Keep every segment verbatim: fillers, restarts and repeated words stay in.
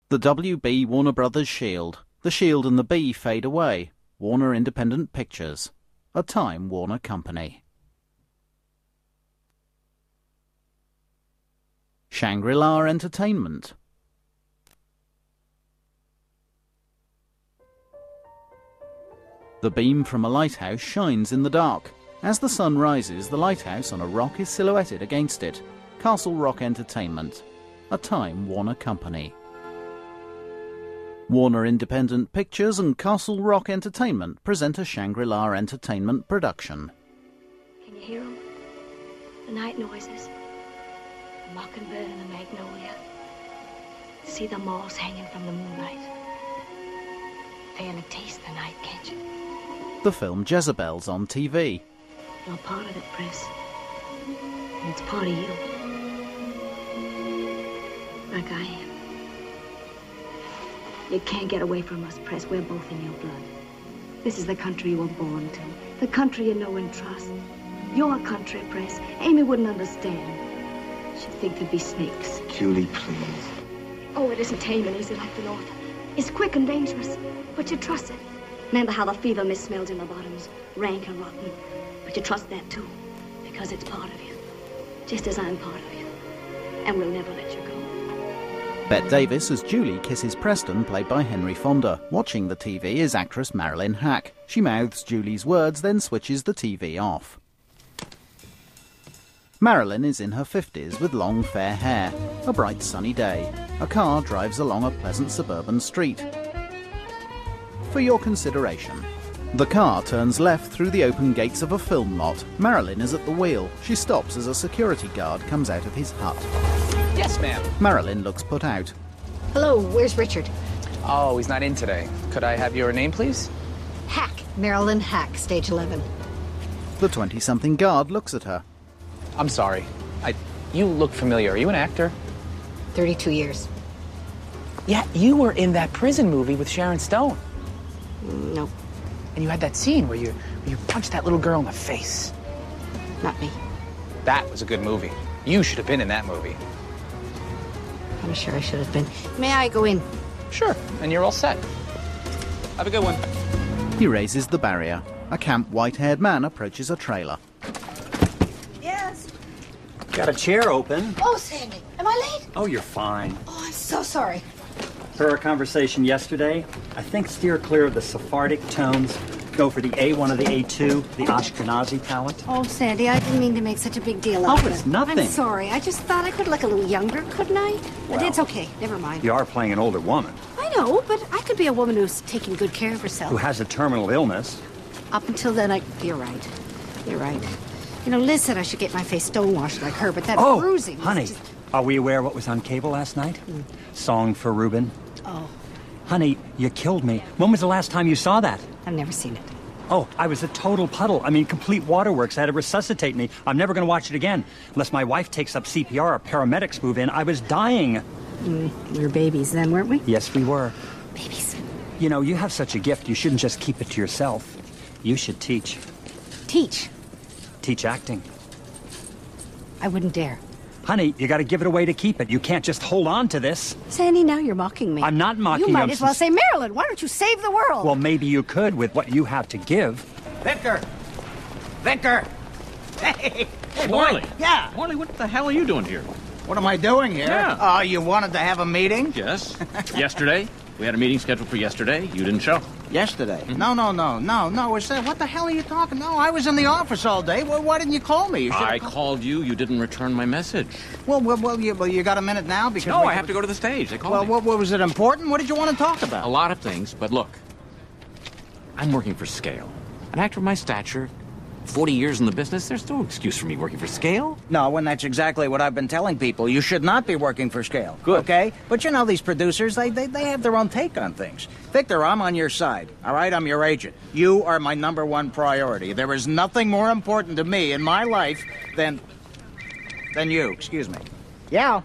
The W B Warner Brothers Shield. The Shield and the B fade away. Warner Independent Pictures. A Time Warner Company. Shangri-La Entertainment. The beam from a lighthouse shines in the dark. As the sun rises, the lighthouse on a rock is silhouetted against it. Castle Rock Entertainment. A Time Warner Company. Warner Independent Pictures and Castle Rock Entertainment present a Shangri-La Entertainment production. Can you hear them? The night noises. The mockingbird and the magnolia. See the moths hanging from the moonlight. Fairly taste the night, can't you? The film Jezebel's on T V. You're part of it, Pris. And it's part of you. Like I am. You can't get away from us, Pris. We're both in your blood. This is the country you were born to. The country you know and trust. Your country, Pris. Amy wouldn't understand. She'd think there'd be snakes. Julie, please. Oh, it isn't tame and easy like the North. It's quick and dangerous, but you trust it. Remember how the fever mist smells in the bottoms, rank and rotten. But you trust that, too, because it's part of you. Just as I'm part of you. And we'll never let you go. Bette Davis as Julie kisses Preston, played by Henry Fonda. Watching the T V is actress Marilyn Hack. She mouths Julie's words, then switches the T V off. Marilyn is in her fifties with long fair hair. A bright sunny day. A car drives along a pleasant suburban street. For your consideration. The car turns left through the open gates of a film lot. Marilyn is at the wheel. She stops as a security guard comes out of his hut. Yes, ma'am. Marilyn looks put out. Hello, where's Richard? Oh, he's not in today. Could I have your name, please? Hack. Marilyn Hack, stage eleven. The twenty-something guard looks at her. I'm sorry. I... You look familiar. Are you an actor? thirty-two years. Yeah, you were in that prison movie with Sharon Stone. Mm, no, And you had that scene where you, where you punched that little girl in the face. not me. That was a good movie. You should have been in that movie. I'm sure I should have been. May I go in? Sure, and you're all set. Have a good one. He raises the barrier. A camp white-haired man approaches a trailer. Yes. Got a chair open. Oh, Sandy, am I late? Oh, you're fine. Oh, I'm so sorry. Per our conversation yesterday, I think steer clear of the Sephardic tones. Go for the A one or the A two, the Ashkenazi palette. Oh, Sandy, I didn't mean to make such a big deal out Oh, of it. it's nothing. I'm sorry. I just thought I could look a little younger, couldn't I? But Well, it's okay. Never mind. You are playing an older woman I know, but I could be a woman who's taking good care of herself. who has a terminal illness. Up until then, I... You're right. You're right. You know, Liz said I should get my face stonewashed like her, but that Oh, bruising was honey, just... are we aware what was on cable last night? Song for Reuben. Oh, Honey, you killed me. When was the last time you saw that? I've never seen it. Oh, I was a total puddle. I mean, complete waterworks. They had to resuscitate me. I'm never going to watch it again. Unless my wife takes up C P R or paramedics move in. I was dying. Mm, we were babies then, weren't we? Yes, we were. Babies. You know, you have such a gift. You shouldn't just keep it to yourself. You should teach. Teach. Teach acting. I wouldn't dare. Honey, you got to give it away to keep it. You can't just hold on to this. Sandy, now you're mocking me. I'm not mocking you. You might I'm as well sinc- say, Marilyn, why don't you save the world? Well, maybe you could with what you have to give. Victor! Victor! Hey! Hey, Morley. boy. Yeah. Morley, what the hell are you doing here? What am I doing here? Yeah. Oh, you wanted to have a meeting? Yes. Yesterday. We had a meeting scheduled for yesterday. You didn't show. Yesterday? No, no, no, no, no. It's that. What the hell are you talking? No, I was in the office all day. Well, why didn't you call me? You should've I called- called you. You didn't return my message. Well, well, well, you, well, you got a minute now? Because No, we- I have to go to the stage. They called Well, me. what, what was it important? What did you want to talk about? A lot of things, but look. I'm working for Scale. An actor of my stature, forty years in the business, there's no excuse for me working for Scale. No, and that's exactly what I've been telling people. You should not be working for Scale. Good. Okay? But you know, these producers, they, they, they have their own take on things. Victor, I'm on your side. All right? I'm your agent. You are my number one priority. There is nothing more important to me in my life than... than you. Excuse me. Yeah.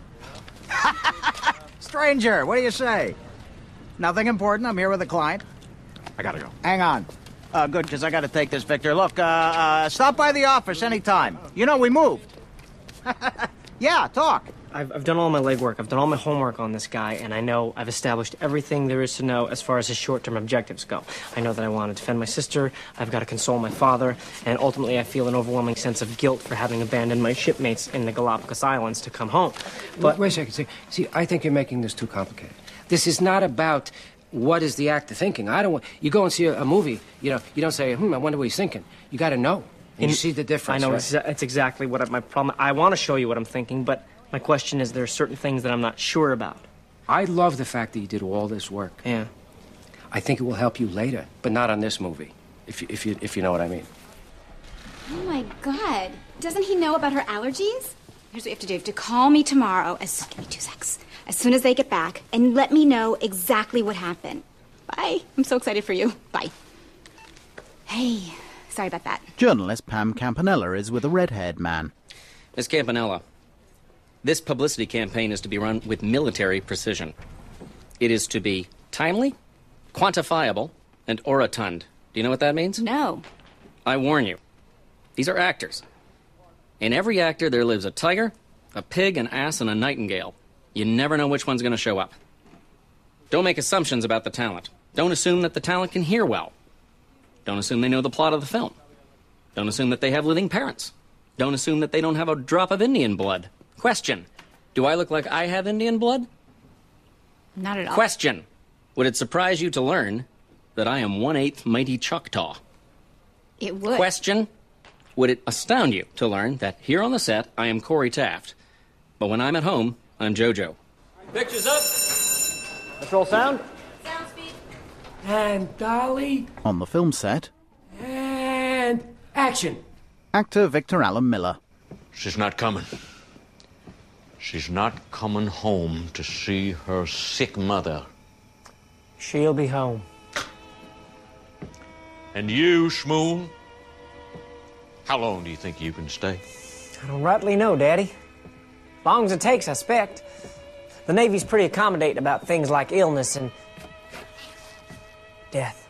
Stranger, what do you say? Nothing important. I'm here with a client. I gotta go. Hang on. Uh, good, because I got to take this, Victor. Look, uh, uh, stop by the office anytime. You know, we moved. Yeah, talk. I've, I've done all my legwork. I've done all my homework on this guy, and I know I've established everything there is to know as far as his short-term objectives go. I know that I want to defend my sister, I've got to console my father, and ultimately I feel an overwhelming sense of guilt for having abandoned my shipmates in the Galapagos Islands to come home. But Wait a second. See, see, I think you're making this too complicated. This is not about what is the actor thinking. I don't want... You go and see a, a movie, you know, you don't say, hmm, I wonder what he's thinking. You got to know. And you see the difference, I know, right? exa it's exactly what I, my problem... I want to show you what I'm thinking, but my question is there are certain things that I'm not sure about. I love the fact that you did all this work. Yeah. I think it will help you later, but not on this movie, if you, if you, if you know what I mean. Oh, my God. Doesn't he know about her allergies? Here's what you have to do. You have to call me tomorrow. As, give me two secs. As soon as they get back, and let me know exactly what happened. Bye. I'm so excited for you. Bye. Hey, sorry about that. Journalist Pam Campanella is with a red-haired man. Miss Campanella, this publicity campaign is to be run with military precision. It is to be timely, quantifiable, and orotund. Do you know what that means? No. I warn you. These are actors. In every actor, there lives a tiger, a pig, an ass, and a nightingale. You never know which one's going to show up. Don't make assumptions about the talent. Don't assume that the talent can hear well. Don't assume they know the plot of the film. Don't assume that they have living parents. Don't assume that they don't have a drop of Indian blood. Question. Do I look like I have Indian blood? Not at all. Question. Would it surprise you to learn that I am one-eighth mighty Choctaw? It would. Question. Would it astound you to learn that here on the set, I am Corey Taft, but when I'm at home, I'm JoJo? Pictures up. Let's roll sound. Sound speed. And Dolly. On the film set, And action. actor Victor Allen Miller. She's not coming. She's not coming home to see her sick mother. She'll be home. And you, Shmoon, how long do you think you can stay? I don't rightly know, Daddy. Long as it takes, I expect. The Navy's pretty accommodating about things like illness and death.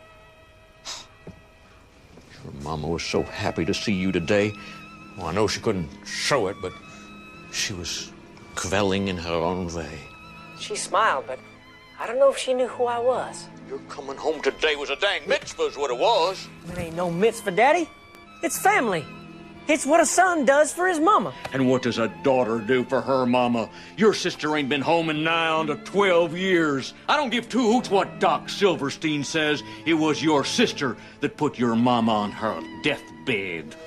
Your mama was so happy to see you today. Well, I know she couldn't show it, but she was quelling in her own way. She smiled, but I don't know if she knew who I was. Your coming home today was a dang mitzvah's what it was. It ain't no mitzvah, Daddy. It's family. It's what a son does for his mama. And what does a daughter do for her mama? Your sister ain't been home in nigh on to twelve years. I don't give two hoots what Doc Silverstein says. It was your sister that put your mama on her deathbed.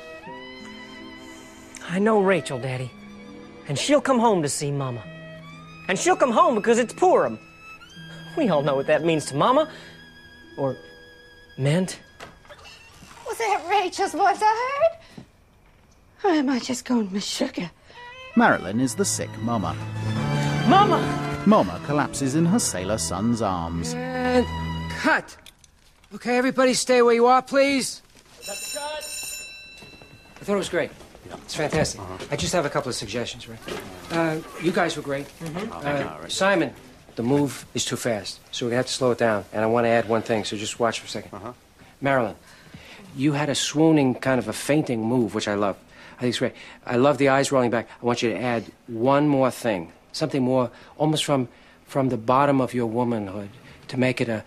I know Rachel, Daddy. And she'll come home to see Mama. And she'll come home because it's Purim. We all know what that means to Mama. Or meant. Was that Rachel's voice I heard? Or am I just going Miss Sugar? Marilyn is the sick Mama. Mama! Mama collapses in her sailor son's arms. And cut. Okay, everybody stay where you are, please. Cut the cut. I thought it was great. It's fantastic. Uh-huh. I just have a couple of suggestions, right? Uh, you guys were great. Mm-hmm. uh, Simon, the move is too fast, so we're going to have to slow it down. And I want to add one thing, so just watch for a second. Uh-huh. Marilyn, you had a swooning, kind of a fainting move, which I love. I think it's great. I love the eyes rolling back. I want you to add one more thing, something more, almost from from the bottom of your womanhood, to make it a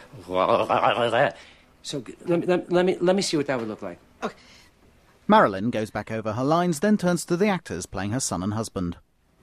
so let me let, let me let me see what that would look like. Okay. Marilyn goes back over her lines, then turns to the actors playing her son and husband.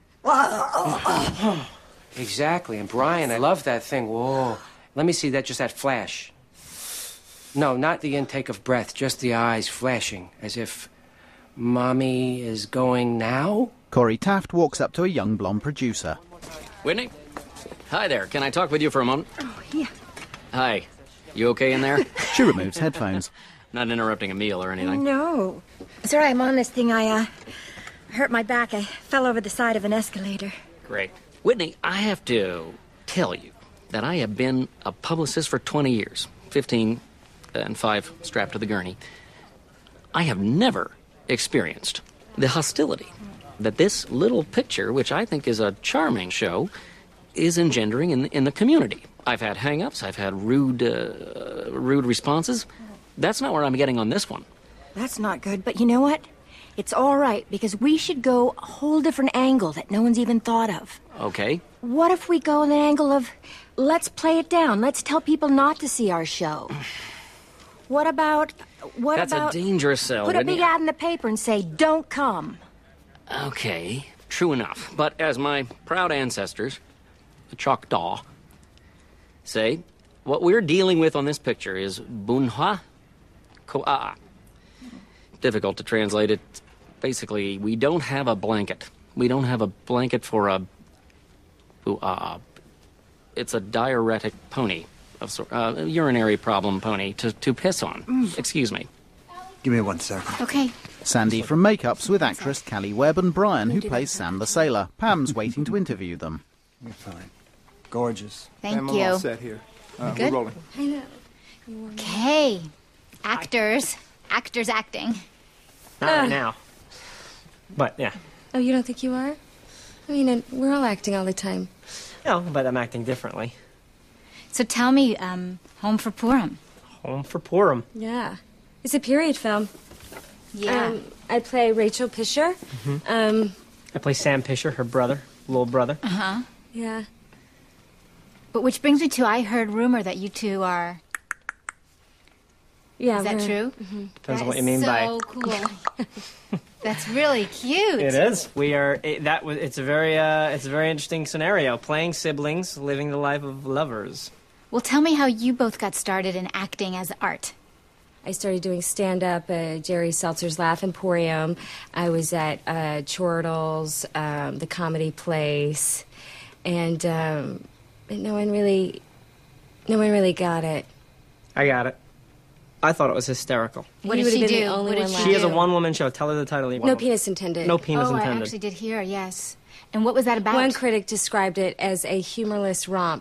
Exactly, and Brian, I love that thing. Whoa, let me see that, just that flash. No, not the intake of breath, just the eyes flashing, as if Mommy is going now? Corey Taft walks up to a young blonde producer. Whitney? Hi there. Can I talk with you for a moment? Oh, yeah. Hi. You okay in there? She removes headphones. Not interrupting a meal or anything? No. Sorry, I'm on this thing. I, uh, hurt my back. I fell over the side of an escalator. Great. Whitney, I have to tell you that I have been a publicist for twenty years. fifteen and five strapped to the gurney. I have never experienced the hostility that this little picture, which I think is a charming show, is engendering in, in the community. I've had hang-ups, I've had rude, uh, rude responses. That's not what I'm getting on this one. That's not good, but you know what? It's all right, because we should go a whole different angle that no one's even thought of. Okay. What if we go an angle of, let's play it down, let's tell people not to see our show? What about, what That's about... a dangerous sell. Put a Whitney. big ad in the paper and say, don't come. Okay, true enough. But as my proud ancestors, the Choctaw, say, what we're dealing with on this picture is bunha ko'a. Difficult to translate it. Basically, we don't have a blanket. We don't have a blanket for a... Uh, it's a diuretic pony, of sort, uh, a urinary problem pony to, to piss on. Mm. Excuse me. Give me one second. Okay. Sandy from Makeup's with actress Callie Webb and Brian, who plays Sam the Sailor. Pam's waiting to interview them. You're fine. Gorgeous. Thank I'm you. all set here. Uh, Good. We're rolling. I know. Okay. Actors. Actors acting. Not right now. But, yeah. Oh, you don't think you are? I mean, uh, we're all acting all the time. No, but I'm acting differently. So tell me, um, Home for Purim. Home for Purim. Yeah. It's a period film. Yeah. Um, I play Rachel Pisher. Mm-hmm. Um, I play Sam Pisher, her brother, little brother. Uh-huh. Yeah. But which brings me to, I heard rumor that you two are... Yeah, Is that we're- true? Mm-hmm. Depends That on what is you mean by... so cool. That's really cute. It is. We are. It, that was. It's a very. Uh, it's a very interesting scenario. Playing siblings, living the life of lovers. Well, tell me how you both got started in acting as art. I started doing stand-up at Jerry Seltzer's Laugh Emporium. I was at uh, Chortles, um, the Comedy Place, and um, but no one really, no one really got it. I got it. I thought it was hysterical. What You did she would've been do? the only What did one she She is a do? one-woman show. Tell her the title. You No penis intended. No penis oh, intended. I actually did hear, yes. And what was that about? One critic described it as a humorless romp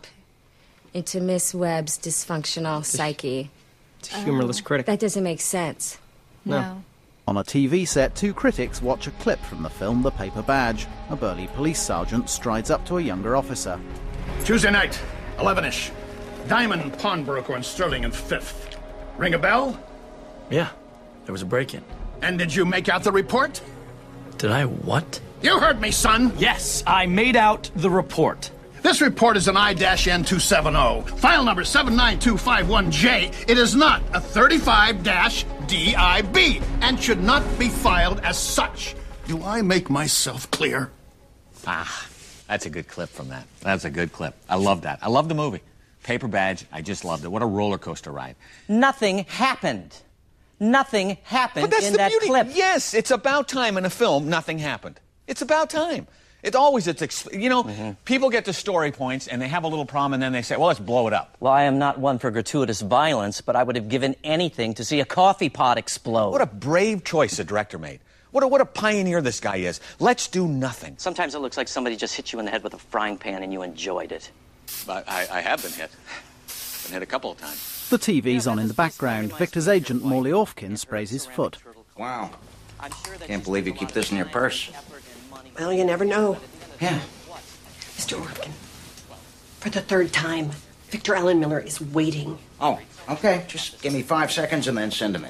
into Miss Webb's dysfunctional psyche. It's a humorless critic. That doesn't make sense. No. On a T V set, two critics watch a clip from the film The Paper Badge. A burly police sergeant strides up to a younger officer. Tuesday night, eleven-ish. Diamond Pawnbroker on Sterling and Fifth. Ring a bell? Yeah, there was a break-in. And did you make out the report? Did I what? You heard me, son. Yes, I made out the report. This report is an I N two seventy, file number seven nine two five one J. It is not a thirty-five D I B and should not be filed as such. Do I make myself clear? Ah, that's a good clip from that. That's a good clip. I love that. I love the movie. Paper Badge, I just loved it. What a roller coaster ride. Nothing happened. Nothing happened But that's in the that beauty. clip. Yes, it's about time in a film nothing happened. It's about time. It always, it's, ex- you know, Mm-hmm. people get to story points and they have a little problem and then they say, well, let's blow it up. Well, I am not one for gratuitous violence, but I would have given anything to see a coffee pot explode. What a brave choice the director made. What a, what a pioneer this guy is. Let's do nothing. Sometimes it looks like somebody just hit you in the head with a frying pan and you enjoyed it. I, I, I have been hit. Been hit a couple of times. The T V's on in the background. Victor's agent, Morley Orfkin, sprays his foot. Wow. Can't believe you keep this in your purse. Well, you never know. Yeah. Mister Orkin, for the third time, Victor Allen Miller is waiting. Oh, okay. Just give me five seconds and then send him in.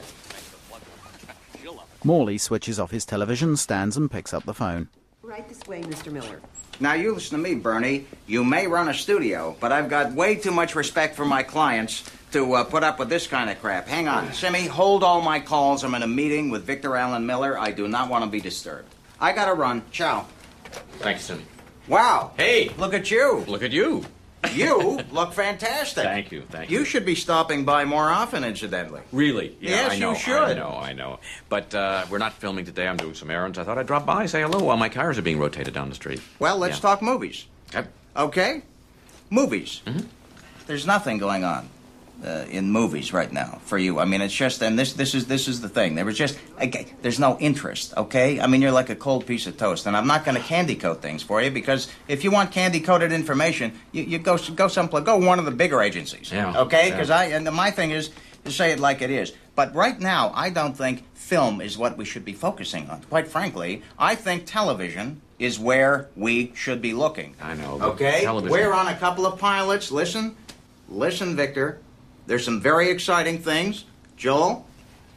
Morley switches off his television, stands and picks up the phone. Right this way, Mister Miller. Now, you listen to me, Bernie. You may run a studio, but I've got way too much respect for my clients to uh, put up with this kind of crap. Hang on. Simmy, hold all my calls. I'm in a meeting with Victor Allen Miller. I do not want to be disturbed. I gotta run. Ciao. Thanks, Timmy. Wow. Hey. Look at you. Look at you. You look fantastic. Thank you, thank you. You should be stopping by more often, incidentally. Really? Yeah, Yes, I know, you should. I know, I know. But uh, we're not filming today. I'm doing some errands. I thought I'd drop by, say hello while my cars are being rotated down the street. Well, let's Yeah. talk movies. Okay. Okay? Movies. Mm-hmm. There's nothing going on uh, in movies right now for you. I mean, it's just, and this this is this is the thing. There was just, okay, there's no interest, okay? I mean, you're like a cold piece of toast, and I'm not going to candy coat things for you because if you want candy coated information, you, you go go someplace, go one of the bigger agencies, Yeah. okay? Yeah. Because I and my thing is to say it like it is. But right now, I don't think film is what we should be focusing on. Quite frankly, I think television is where we should be looking. I know. but Okay, television- we're on a couple of pilots. Listen, listen, Victor. There's some very exciting things. Joel,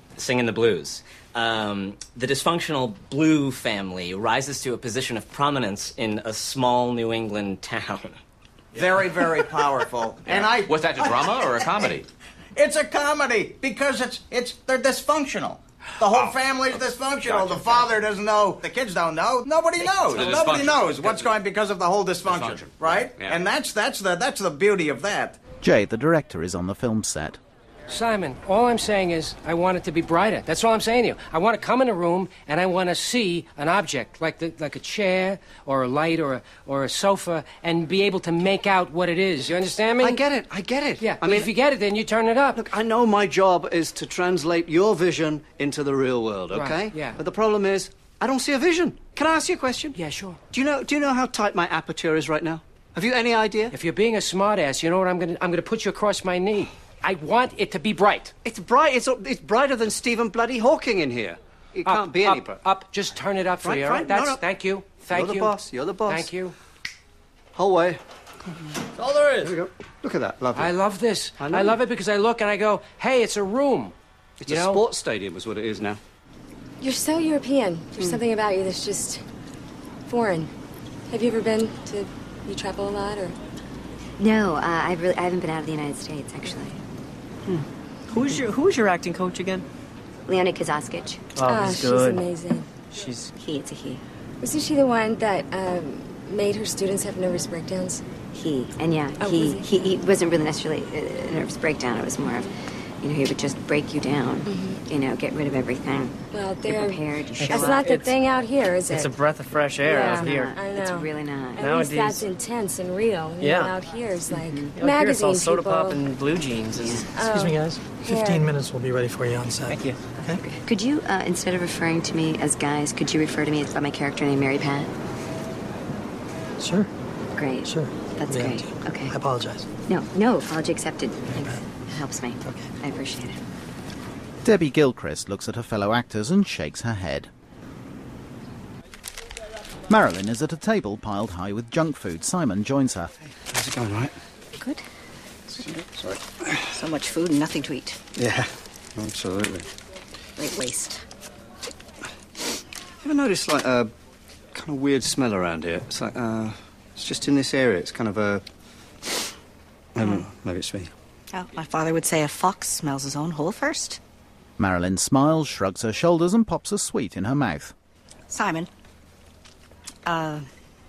singing the blues. Um, the dysfunctional Blue family rises to a position of prominence in a small New England town. Very, very powerful. And I... Was that a drama or a comedy? It's a comedy because it's it's they're dysfunctional. The whole Oh, family's dysfunctional. gotcha, the father doesn't know. The kids don't know. Nobody knows. The Nobody dysfunction. knows what's going because of the whole dysfunction, Dysfunction. right? Yeah. And that's that's the that's the beauty of that. Jay, the director, is on the film set. Simon, all I'm saying is I want it to be brighter. That's all I'm saying to you. I want to come in a room and I want to see an object, like the, like a chair or a light or a, or a sofa, and be able to make out what it is. You understand me? I get it. I get it. Yeah. I I mean, mean, if you get it, then you turn it up. Look, I know my job is to translate your vision into the real world, okay? Right, yeah. But the problem is, I don't see a vision. Can I ask you a question? Yeah, sure. Do you know? Do you know how tight my aperture is right now? Have you any idea? If you're being a smartass, you know what I'm gonna I'm gonna put you across my knee. I want it to be bright. It's bright. It's it's brighter than Stephen Bloody Hawking in here. It Up, can't be up, any brighter. Up. Just turn it up for Right, you. all right, right? That's no, no. thank you. Thank You're you. the boss. You're the boss. Thank you. Whole way. That's all there is. There we go. Look at that. Lovely. I love this. I I, know. love it because I look and I go, hey, it's a room. It's you a know? sports stadium, is what it is now. You're so European. There's something about you that's just foreign. Have you ever been to... You travel a lot, or...? No, uh, I really I haven't been out of the United States, actually. Who's your Who's your acting coach again? Leonid Kazaskich. Oh, Ah, she's good. amazing. She's He, it's a he. Wasn't she the one that um, made her students have nervous breakdowns? He. And yeah, Oh, he, was he, he wasn't really necessarily a nervous breakdown. It was more of, you know, he would just break you down. Mhm. You know, get rid of everything. Well, You're they're... prepared, you show That's up. not the It's- thing out here, is it? It's a breath of fresh air Yeah, out here. I know. It's really not. At least Nowadays- that's intense and real. You Yeah. know, out here is like Out here it's magazine all soda people. pop and blue jeans. And... Excuse me, guys. Fifteen minutes, we'll be ready for you on set. Thank you. Okay. Could you, uh, instead of referring to me as guys, could you refer to me as by my character name, Mary Pat? Sure. Great. Sure. That's Yeah. great. Okay. I apologize. No, no, apology accepted. Thanks. It helps me. Okay. I appreciate it. Debbie Gilchrist looks at her fellow actors and shakes her head. Marilyn is at a table piled high with junk food. Simon joins her. How's it going, right? Good. Sorry. So much food and nothing to eat. Yeah, absolutely. Great waste. You ever noticed like a kind of weird smell around here? It's like uh, it's just in this area. It's kind of a. I don't know. Maybe it's me. Oh, my father would say a fox smells his own hole first. Marilyn smiles, shrugs her shoulders, and pops a sweet in her mouth. Simon, uh,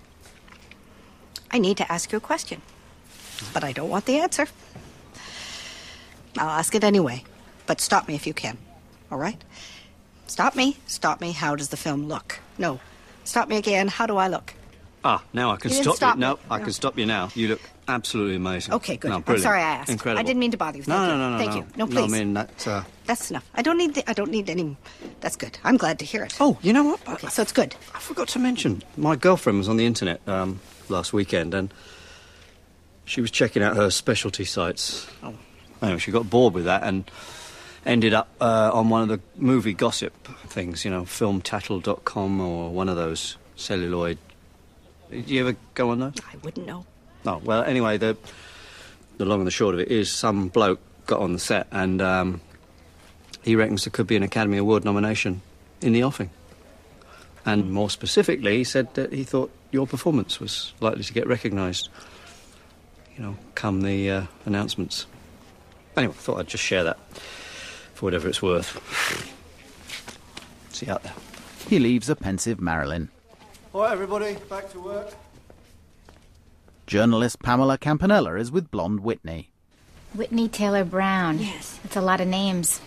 I need to ask you a question, but I don't want the answer. I'll ask it anyway, but stop me if you can, all right? Stop me, stop me, how does the film look? No, stop me again, how do I look? Ah, now I can You didn't stop, stop you. No, me. I No. can stop you now. You look absolutely amazing. Okay, good. No, I'm brilliant. sorry I asked. Incredible. I didn't mean to bother you. No, Thank no, you. no, no, Thank no. you. No, No, please. I mean, that, uh... That's enough. I don't need. The, I don't need any. That's good. I'm glad to hear it. Oh, you know what? Okay, so it's good. I forgot to mention, my girlfriend was on the internet um, last weekend, and she was checking out her specialty sites. Oh. Anyway, she got bored with that and ended up uh, on one of the movie gossip things, you know, film tattle dot com or one of those celluloid. Did you ever go on those? I wouldn't know. Oh, well, anyway, the, the long and the short of it is some bloke got on the set and um, he reckons there could be an Academy Award nomination in the offing. And more specifically, he said that he thought your performance was likely to get recognised, you know, come the uh, announcements. Anyway, I thought I'd just share that for whatever it's worth. See you out there. He leaves a pensive Marilyn. All right, everybody, back to work. Journalist Pamela Campanella is with blonde Whitney. Whitney Taylor Brown. Yes. That's a lot of names.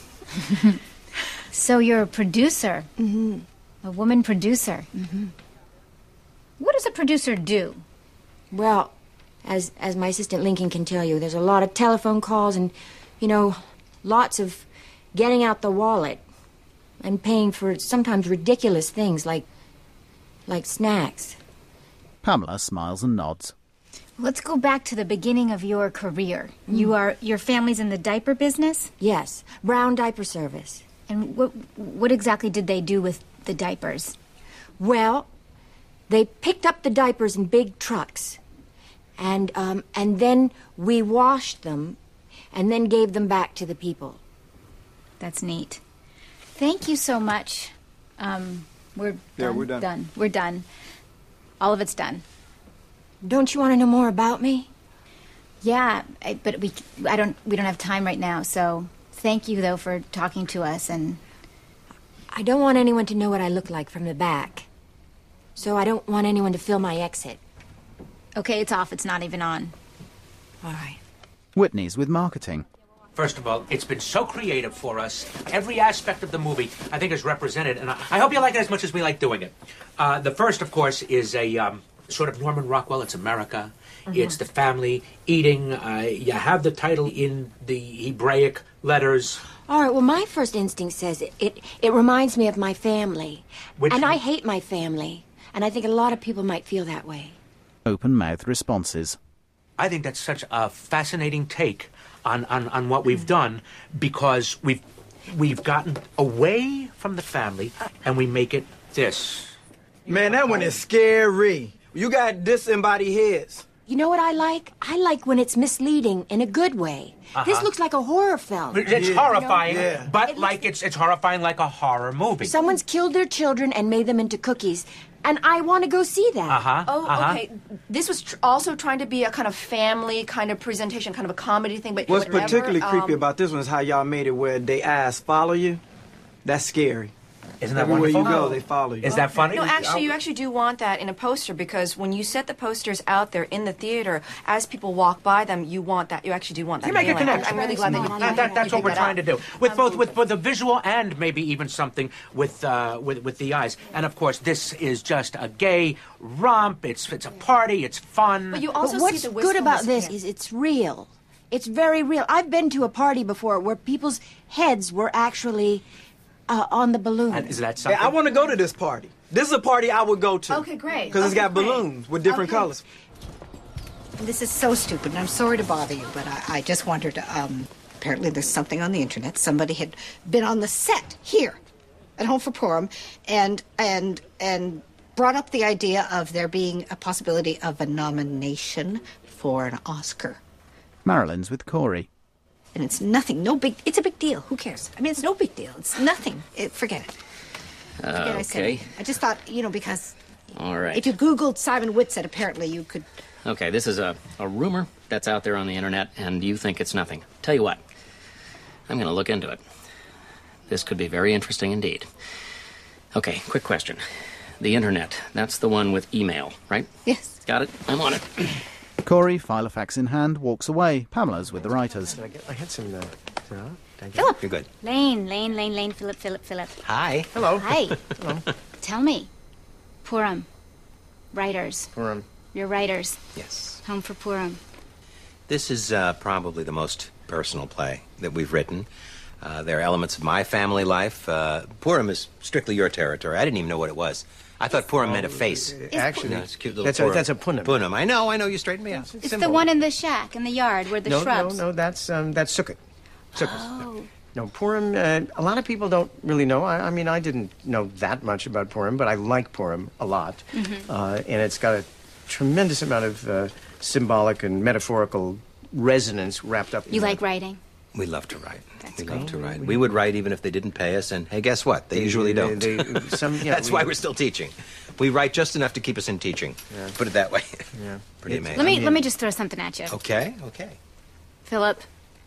So you're a producer. Mm-hmm. A woman producer. Mm-hmm. What does a producer do? Well, as as my assistant Lincoln can tell you, there's a lot of telephone calls and, you know, lots of getting out the wallet and paying for sometimes ridiculous things like like snacks. Pamela smiles and nods. Let's go back to the beginning of your career. You are your family's in the diaper business? Yes, Brown Diaper Service. And what what exactly did they do with the diapers? Well, they picked up the diapers in big trucks, and um, and then we washed them, and then gave them back to the people. That's neat. Thank you so much. Um, we're done. Yeah, we're done. Done. We're done. All of it's done. Don't you want to know more about me? Yeah, I, but we I don't we don't have time right now. So thank you though for talking to us. And I don't want anyone to know what I look like from the back. So I don't want anyone to film my exit. Okay, it's off. It's not even on. All right. Whitney's with marketing. First of all, it's been so creative for us. Every aspect of the movie, I think, is represented, and I, I hope you like it as much as we like doing it. Uh, the first, of course, is a um, sort of Norman Rockwell. It's America. Mm-hmm. It's the family eating. Uh, you have the title in the Hebraic letters. All right, well, my first instinct says it, it, it reminds me of my family. Which and I hate my family. And I think a lot of people might feel that way. Open-mouthed responses. I think that's such a fascinating take on, on, on what we've done, because we've we've gotten away from the family and we make it this. Man, that one is scary. You got disembodied heads. You know what I like? I like when it's misleading in a good way. Uh-huh. This looks like a horror film. It's Yeah. horrifying, You know? Yeah. but like it's it's horrifying like a horror movie. Someone's killed their children and made them into cookies. And I want to go see that. Uh-huh. Oh, uh-huh. okay. This was tr- also trying to be a kind of family kind of presentation, kind of a comedy thing. But What's whatever, particularly um, creepy about this one is how y'all made it where they eyes follow you. That's scary. Isn't that Everywhere wonderful? you go, they follow you. Is that funny? No, actually, you actually do want that in a poster, because when you set the posters out there in the theater, as people walk by them, you want that. You actually do want that. You make a feeling. I'm- connection. I'm really glad that you. That- that- that's you what we're picked that trying to up. do with both with both the visual and maybe even something with uh, with with the eyes. And of course, this is just a gay romp. It's it's a party. It's fun. But you But also what's see the good about wistfulness this here. is it's real. It's very real. I've been to a party before where people's heads were actually uh, on the balloon. Is that Hey, I want to go to this party. This is a party I would go to. Okay, great. Because it's Okay, got great. balloons with different Okay. colors. This is so stupid, and I'm sorry to bother you, but I, I just wondered, um, apparently there's something on the internet. Somebody had been on the set here at Home for Purim and and and brought up the idea of there being a possibility of a nomination for an Oscar. Marilyn's with Corey. And it's nothing, no big, it's a big deal. Who cares? I mean, it's no big deal. It's nothing. It, forget it. Forget I said okay. it. I just thought, you know, because All right. if you Googled Simon Whitsett, apparently you could. Okay, this is a, a rumor that's out there on the internet, and you think it's nothing. Tell you what, I'm going to look into it. This could be very interesting indeed. Okay, quick question. The internet, that's the one with email, right? Yes. Got it? I'm on it. Corey, Filofax in hand, walks away. Pamela's with the writers. I had some. Uh, Philip. You're good. Lane, Lane, Lane, Lane, Philip, Philip, Philip. Hi. Hello. Hi. Hello. Tell me. Purim. Writers. Purim. You're writers. Yes. Home for Purim. This is uh, probably the most personal play that we've written. Uh, there are elements of my family life. Uh, Purim is strictly your territory. I didn't even know what it was. I thought Purim meant a face. Actually, No, it's a cute little that's a, Purim. that's a punim. Punim. I know, I know. You straightened me out. It's the one in the shack, in the yard, where the no, shrubs. no, no. That's um, that's Sukkot. Sukkot. Oh. No, Purim. Uh, a lot of people don't really know. I, I mean, I didn't know that much about Purim, but I like Purim a lot, Mhm. uh, and it's got a tremendous amount of uh, symbolic and metaphorical resonance wrapped up. in You that. like writing? We love to write. we love to write. We would write even if they didn't pay us, and hey, guess what? They, They- usually they- don't. they- some- yeah, That's we- why we're still teaching. We write just enough to keep us in teaching. Yeah. Put it that way. Yeah. Pretty amazing. Let me let me just throw something at you. Okay, okay. Philip,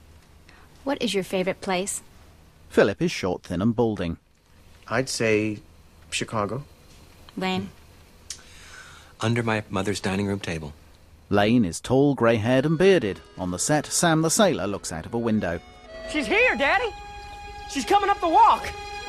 what is your favorite place? Philip is short, thin and balding. I'd say Chicago. Lane. Under my mother's dining room table. Lane is tall, grey-haired and bearded. On the set, Sam the sailor looks out of a window. She's here, Daddy. She's coming up the walk.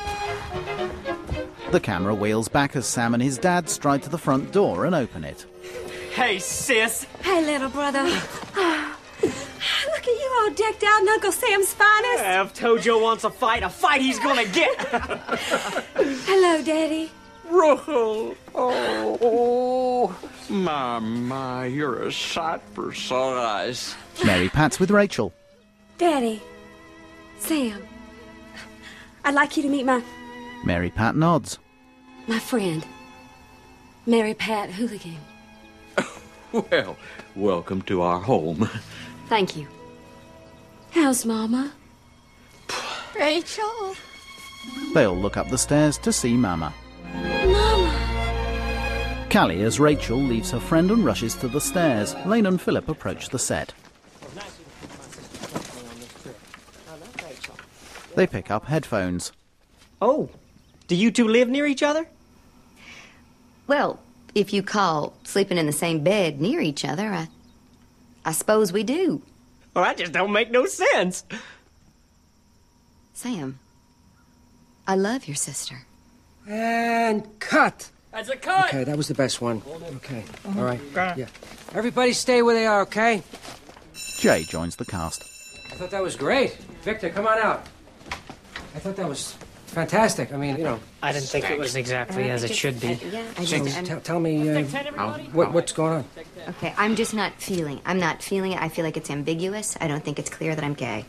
The camera wheels back as Sam and his dad stride to the front door and open it. Hey, sis. Hey, little brother. Look at you all decked out in Uncle Sam's finest. If Tojo wants a fight, a fight he's gonna get. Hello, Daddy. Rojo. Oh, oh, my, my, you're a sight for sore eyes. Mary Pat's with Rachel. Daddy. Sam. I'd like you to meet my Mary Pat nods. my friend, Mary Pat Hooligan. Well, welcome to our home. Thank you. How's Mama? Rachel. They all look up the stairs to see Mama. Mama! Callie, as Rachel, leaves her friend and rushes to the stairs. Lane and Philip approach the set. They pick up headphones. Oh, do you two live near each other? Well, if you call sleeping in the same bed near each other, I, I suppose we do. Well, that just don't make no sense. Sam, I love your sister. And cut. That's a cut. Okay, that was the best one. Okay, all right. Yeah. Everybody stay where they are, okay? Jay joins the cast. I thought that was great. Victor, come on out. I thought that was fantastic. I mean, you know. I didn't think it was exactly as it should be. Yeah, I So, just, tell, tell me, uh, what, what's going on? okay, I'm just not feeling. I'm not feeling it. I feel like it's ambiguous. I don't think it's clear that I'm gay.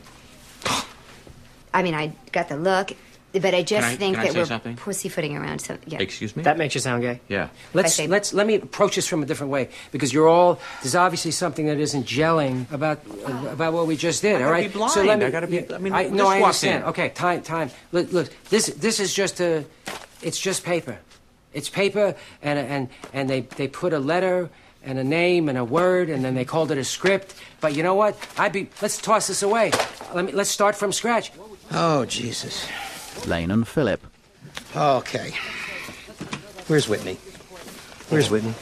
I mean, I got the look, but I just Can I- think can I that say we're something? pussyfooting around. So yeah. Excuse me? That makes you sound gay. Yeah. Let's I say- let's let me approach this from a different way because you're all there's obviously something that isn't gelling about uh, about what we just did. I all gotta right. be blind. So let me. I gotta be- I mean, I, just no, I walk understand. in. Okay, time, time. Look, look. This this is just a. It's just paper. It's paper, and and and they they put a letter and a name and a word, and then they called it a script. But you know what? I'd be. Let's toss this away. Let me. Let's start from scratch. Oh, Jesus. Lane and Philip. Okay. Where's Whitney? Where's Whitney?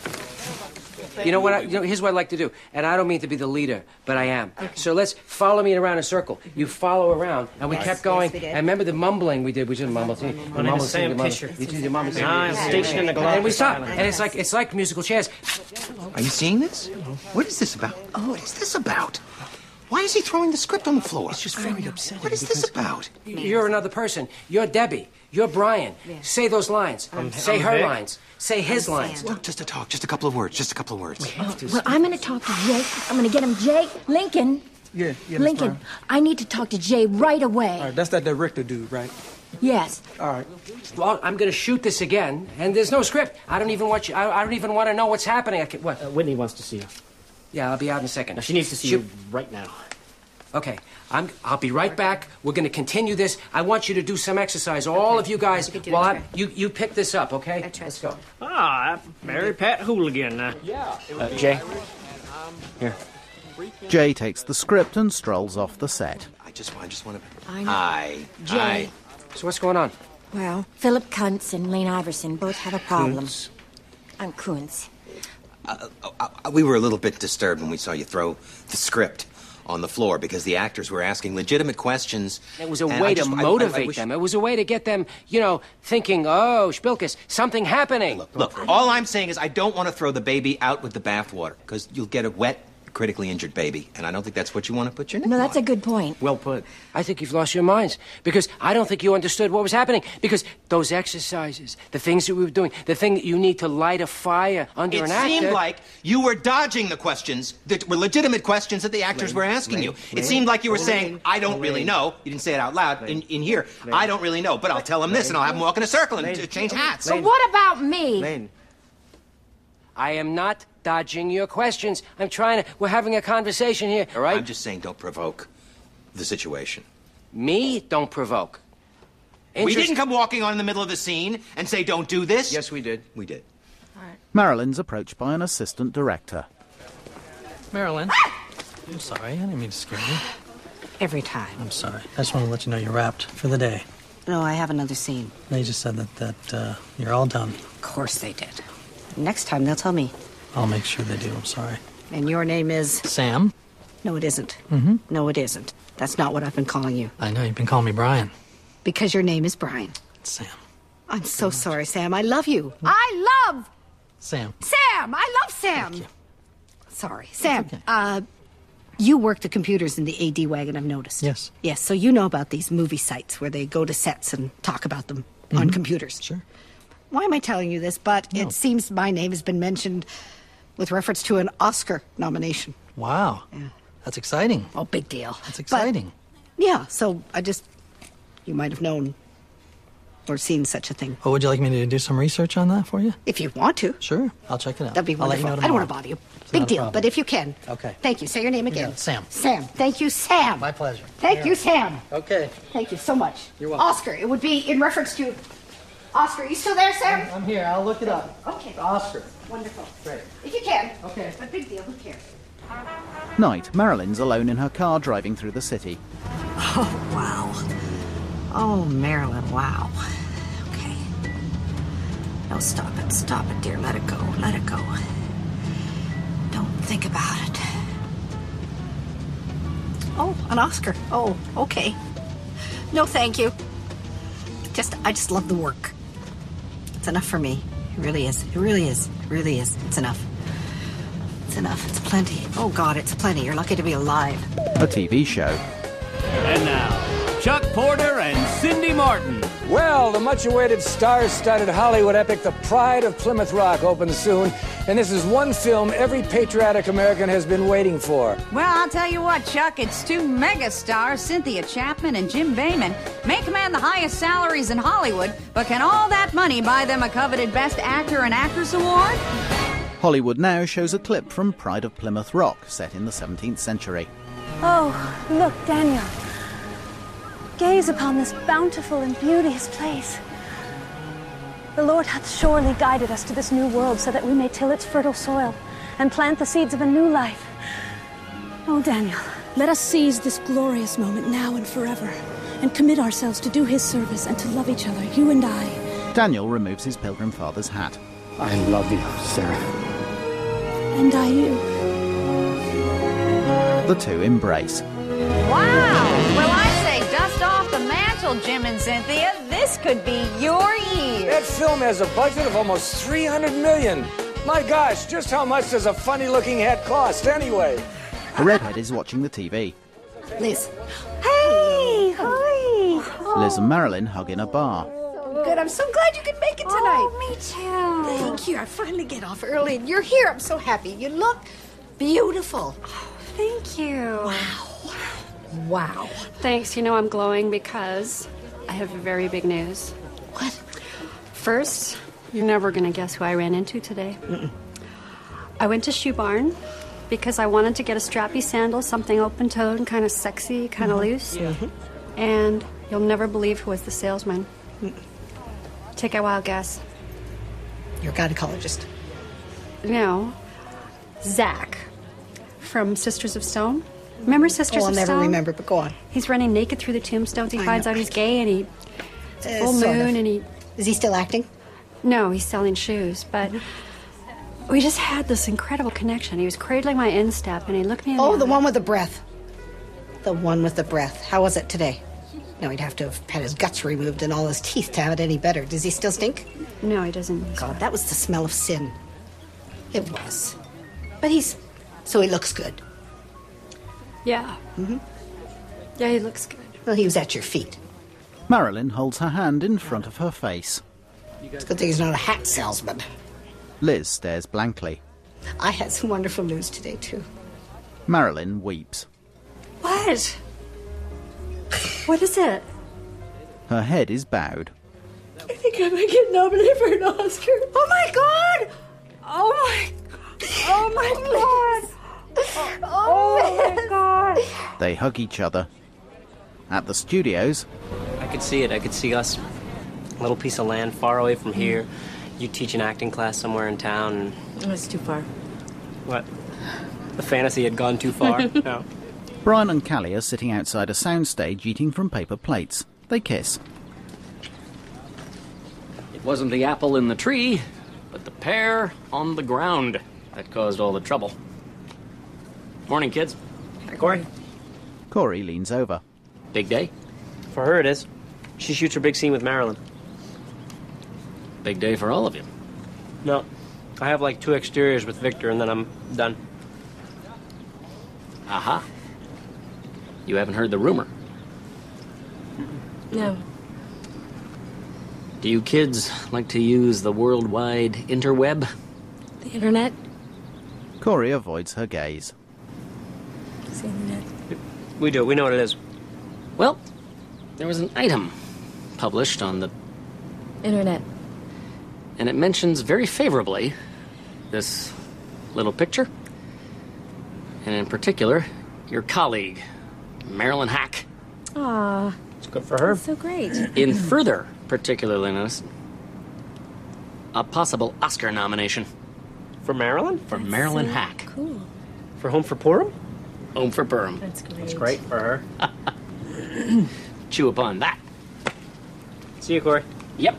You know what? I, you know, here's what I'd like to do, and I don't mean to be the leader, but I am. So let's follow me around a circle. You follow around, and we Yes, kept going. yes, we did. And remember the mumbling we did? We did mumble. We need a Sam Fisher. You did the mumble. No, I'm stationed in the And we Galapagos stop, Island. and it's like it's like musical chairs. Are you seeing this? What is this about? Oh, what is this about? Why is he throwing the script on the floor? It's just very upsetting. What is this about? You're another person. You're Debbie. You're Brian. Say those lines. Say I'm her Vic. lines. Say his lines. Look, just a talk, just a couple of words, just a couple of words. Well, I'm going to talk to Jay. I'm going to get him. Jay, Lincoln. Yeah, yeah, Miss Lincoln, Brown. I need to talk to Jay right away. All right, that's that director dude, right? Yes. All right. Well, I'm going to shoot this again, and there's no script. I don't even want you. I, I don't even want to know what's happening. I can, what? Uh, Whitney wants to see you. Yeah, I'll be out in a second. No, she needs to see Shoot. you right now. Okay, I'm, I'll be right back. We're going to continue this. I want you to do some exercise, all of you guys. We could do While a I, try. you you pick this up, okay? A try. Let's go. Ah, Mary Pat Hooligan. Uh, yeah. Uh, Jay. Here. Jay takes the script and strolls off the set. I just, I just want to. I know. Hi. Jay. Hi. So what's going on? Well, Philip Kuntz and Lane Iverson both have a problem. I'm Kuntz. Uh, uh, we were a little bit disturbed when we saw you throw the script on the floor because the actors were asking legitimate questions. It was a and way I to just- I- I- I motivate wish- them. It was a way to get them, you know, thinking, oh, Spilkus, something happening. Look, look, all I'm saying is I don't want to throw the baby out with the bathwater because you'll get a wet, critically injured baby, and I don't think that's what you want to put your name No, on. that's a good point. Well put. I think you've lost your minds because I don't think you understood what was happening because those exercises, the things that we were doing, the thing that you need to light a fire under It an actor. seemed like you were dodging the questions that were legitimate questions that the actors were asking you. It seemed like you were saying, I don't really know. You didn't say it out loud in, in here. I don't really know, but I'll tell him this and I'll have him walk in a circle and t- change hats. So what about me? Lane. I am not dodging your questions. I'm trying to. We're having a conversation here, all right? I'm just saying don't provoke the situation. Me? Don't provoke. We Interest- didn't come walking on in the middle of the scene and say, don't do this. Yes, we did. We did. Marilyn's approached by an assistant director. Marilyn. I'm sorry. I didn't mean to scare you. Every time. I'm sorry. I just want to let you know you're wrapped for the day. No, I have another scene. They just said that, that uh, you're all done. Of course they did. Next time they'll tell me. I'll make sure they do. I'm sorry. And your name is? Sam? No, it isn't. Mm-hmm. No, it isn't. That's not what I've been calling you. I know. You've been calling me Brian. Because your name is Brian. It's Sam. I'm so sorry, Sam. I love you. I love Sam. Sam. I love Sam. Sorry. Sam, uh, you work the computers in the A D wagon, I've noticed. Yes. Yes, so you know about these movie sites where they go to sets and talk about them on Mhm. computers. Sure. Why am I telling you this? But No. it seems my name has been mentioned with reference to an Oscar nomination. Wow. That's exciting. Oh, big deal. That's exciting. Yeah, so I just, you might have known or seen such a thing. Oh, would you like me to do some research on that for you? If you want to. Sure, I'll check it out. That'd be I'll let you wonderful. know I don't want to tomorrow. bother you. It's Big not a deal, problem. but if you can. Okay. Thank you. Say your name again. Yeah, Sam. Sam. Thank you, Sam. My pleasure. Thank you, Sam. Okay. Thank you so much. You're welcome. Oscar, it would be in reference to... Oscar, are you still there, Sam? I'm here. I'll look it up. Okay. Oscar. Wonderful. Great. If you can. Okay. But big deal, who cares? Night, Marilyn's alone in her car driving through the city. Oh, wow. Oh, Marilyn, wow. Okay. No, stop it. Stop it, dear. Let it go. Let it go. Don't think about it. Oh, an Oscar. Oh, okay. No, thank you. Just, I just love the work. It's enough for me. It really is. It really is. It really is. It's enough. It's enough. It's plenty. Oh, God, it's plenty. You're lucky to be alive. A T V show. And now, Chuck Porter and Cindy Martin. Well, the much-awaited star-studded Hollywood epic The Pride of Plymouth Rock opens soon, and this is one film every patriotic American has been waiting for. Well, I'll tell you what, Chuck, it's two megastars, Cynthia Chapman and Jim Bayman, may command the highest salaries in Hollywood, but can all that money buy them a coveted Best Actor and Actress award? Hollywood Now shows a clip from Pride of Plymouth Rock, set in the seventeenth century. Oh, look, Daniel. Gaze upon this bountiful and beauteous place. The Lord hath surely guided us to this new world so that we may till its fertile soil and plant the seeds of a new life. Oh, Daniel, let us seize this glorious moment now and forever and commit ourselves to do his service and to love each other, you and I. Daniel removes his Pilgrim Father's hat. I love you, Sarah. And I you. The two embrace. Wow! Well, I say dust off the mantle, Jim and Cynthia. This could be your year. That film has a budget of almost three hundred million dollars. My gosh, just how much does a funny-looking hat cost anyway? The redhead is watching the T V. Liz. Hey! Hi! Liz and Marilyn hug in a bar. Good. I'm so glad you could make it tonight. Oh, me too. Thank you. I finally get off early and you're here. I'm so happy. You look beautiful. Thank you. Wow. Wow. Thanks. You know I'm glowing because I have very big news. What? First, you're never going to guess who I ran into today. Mm-mm. I went to Shoe Barn because I wanted to get a strappy sandal, something open-toed and kind of sexy, kind of Mm-hmm. loose. Mm-hmm. And you'll never believe who was the salesman. Mm-mm. Take a wild guess. You're a gynecologist. No. Zach from Sisters of Stone. Remember Sisters Oh, I'll of never Stone? remember, but go on. He's running naked through the tombstones. He I finds know. out he's gay, and he it's Uh, full sort moon, of. and he Is he still acting? no, he's selling shoes. But we just had this incredible connection. He was cradling my instep, and he looked me in Oh, the the eye. one with the breath. The one with the breath. How was it today? No, he'd have to have had his guts removed and all his teeth to have it any better. Does he still stink? No, he doesn't. God, that was the smell of sin. It was. But he's... So he looks good. Yeah. Mm-hmm. Yeah, he looks good. Well, he was at your feet. Marilyn holds her hand in front of her face. It's a good thing he's not a hat salesman. Liz stares blankly. I had some wonderful news today, too. Marilyn weeps. What? What is it? Her head is bowed. I think I might get nominated for an Oscar. Oh, my God! Oh, my... Oh, my God! Oh, my God. They hug each other. At the studios, I could see it. I could see us. A little piece of land far away from here. You teach an acting class somewhere in town. And It's too far. what? The fantasy had gone too far? No. Brian and Callie are sitting outside a soundstage eating from paper plates. They kiss. It wasn't the apple in the tree, but the pear on the ground that caused all the trouble. Morning, kids. Hi, Corey. Corey leans over. Big day? For her, it is. She shoots her big scene with Marilyn. Big day for all of you. No. I have like two exteriors with Victor, and then I'm done. Aha. You haven't heard the rumor. No. Do you kids like to use the worldwide interweb? The internet? Corey avoids her gaze. It's the internet. We do. We know what it is. Well, there was an item published on the Internet. And it mentions very favorably this little picture. And in particular, your colleague, Marilyn Hack. Aw. It's good for her. That's so great. In further particularness, a possible Oscar nomination. For Marilyn? For Marilyn Hack. Cool. For Home for Purim? Home for Purim. That's great. That's great for her. Chew upon that. See you, Corey. Yep.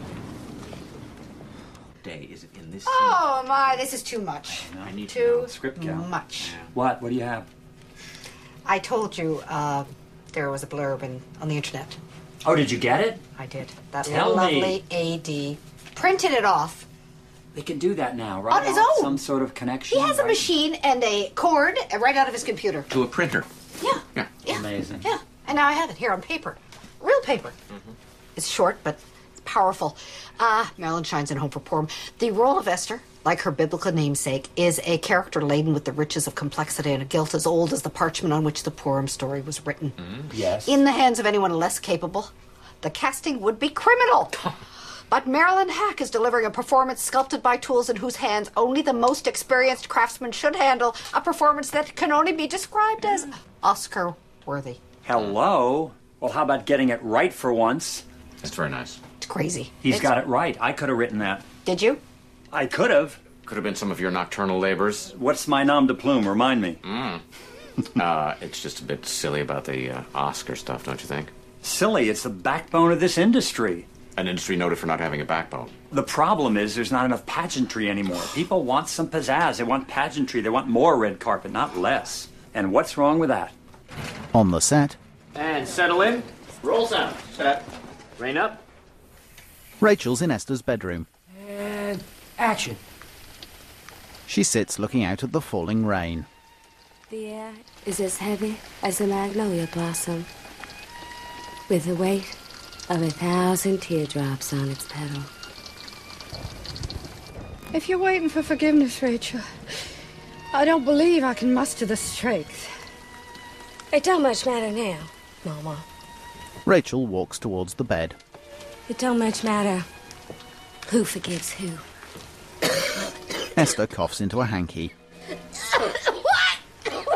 Day, is it in this Oh, my, this is too much. I need Too script count. much. What? What do you have? I told you uh, there was a blurb in, on the internet. Oh, did you get it? I did. That Tell lovely me. A D printed it off. They can do that now, right? On his Off own. Some sort of connection. He has a right? machine and a cord right out of his computer. To a printer. Yeah. Yeah. Amazing. Yeah. And now I have it here on paper. Real paper. Mm-hmm. It's short, but it's powerful. Ah, Marilyn shines in Home for Purim. The role of Esther, like her biblical namesake, is a character laden with the riches of complexity and a guilt as old as the parchment on which the Purim story was written. Yes. In the hands of anyone less capable, the casting would be criminal. But Marilyn Hack is delivering a performance sculpted by tools in whose hands only the most experienced craftsman should handle, a performance that can only be described as Oscar-worthy. Hello? Well, how about getting it right for once? That's very nice. It's crazy. He's It's- got it right. I could have written that. Did you? I could have. Could have been some of your nocturnal labors. What's my nom de plume? Remind me. Mm. uh, it's just a bit silly about the uh, Oscar stuff, don't you think? Silly. It's the backbone of this industry. An industry noted for not having a backbone. The problem is there's not enough pageantry anymore. People want some pizzazz. They want pageantry. They want more red carpet, not less. And what's wrong with that? On the set, And settle in. Roll sound. Set. Rain up. Rachel's in Esther's bedroom. And action. She sits looking out at the falling rain. The air is as heavy as a magnolia blossom, with the weight of a thousand teardrops on its petal. If you're waiting for forgiveness, Rachel, I don't believe I can muster the strength. It don't much matter now, Mama. Rachel walks towards the bed. It don't much matter who forgives who. Esther coughs into a hanky. What?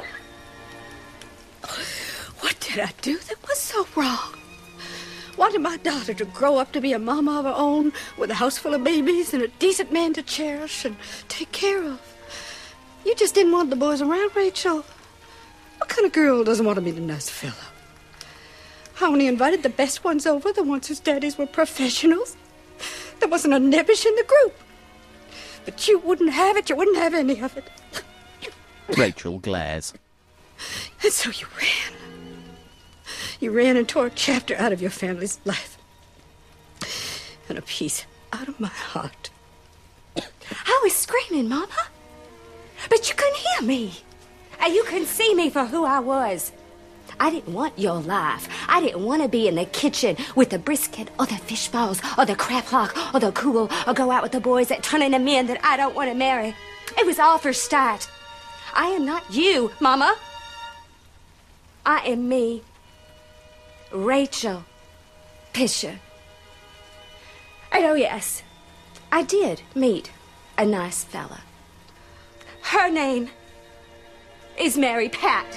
What did I do that was so wrong? Wanted my daughter to grow up to be a mama of her own with a house full of babies and a decent man to cherish and take care of. You just didn't want the boys around, Rachel. What kind of girl doesn't want to meet a nice fella? I only invited the best ones over, the ones whose daddies were professionals. There wasn't a nebbish in the group. But you wouldn't have it. You wouldn't have any of it. Rachel glares. And so you ran. You ran and tore a chapter out of your family's life. And a piece out of my heart. I was screaming, Mama. But you couldn't hear me. And you couldn't see me for who I was. I didn't want your life. I didn't want to be in the kitchen with the brisket or the fish balls or the crab hock or the cool or go out with the boys that turn into men that I don't want to marry. It was all for start. I am not you, Mama. I am me, Rachel Pisher. And oh, yes, I did meet a nice fella. Her name is Mary Pat.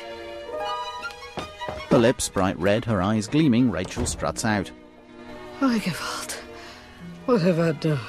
Her lips bright red, her eyes gleaming, Rachel struts out. My Gewalt, what have I done?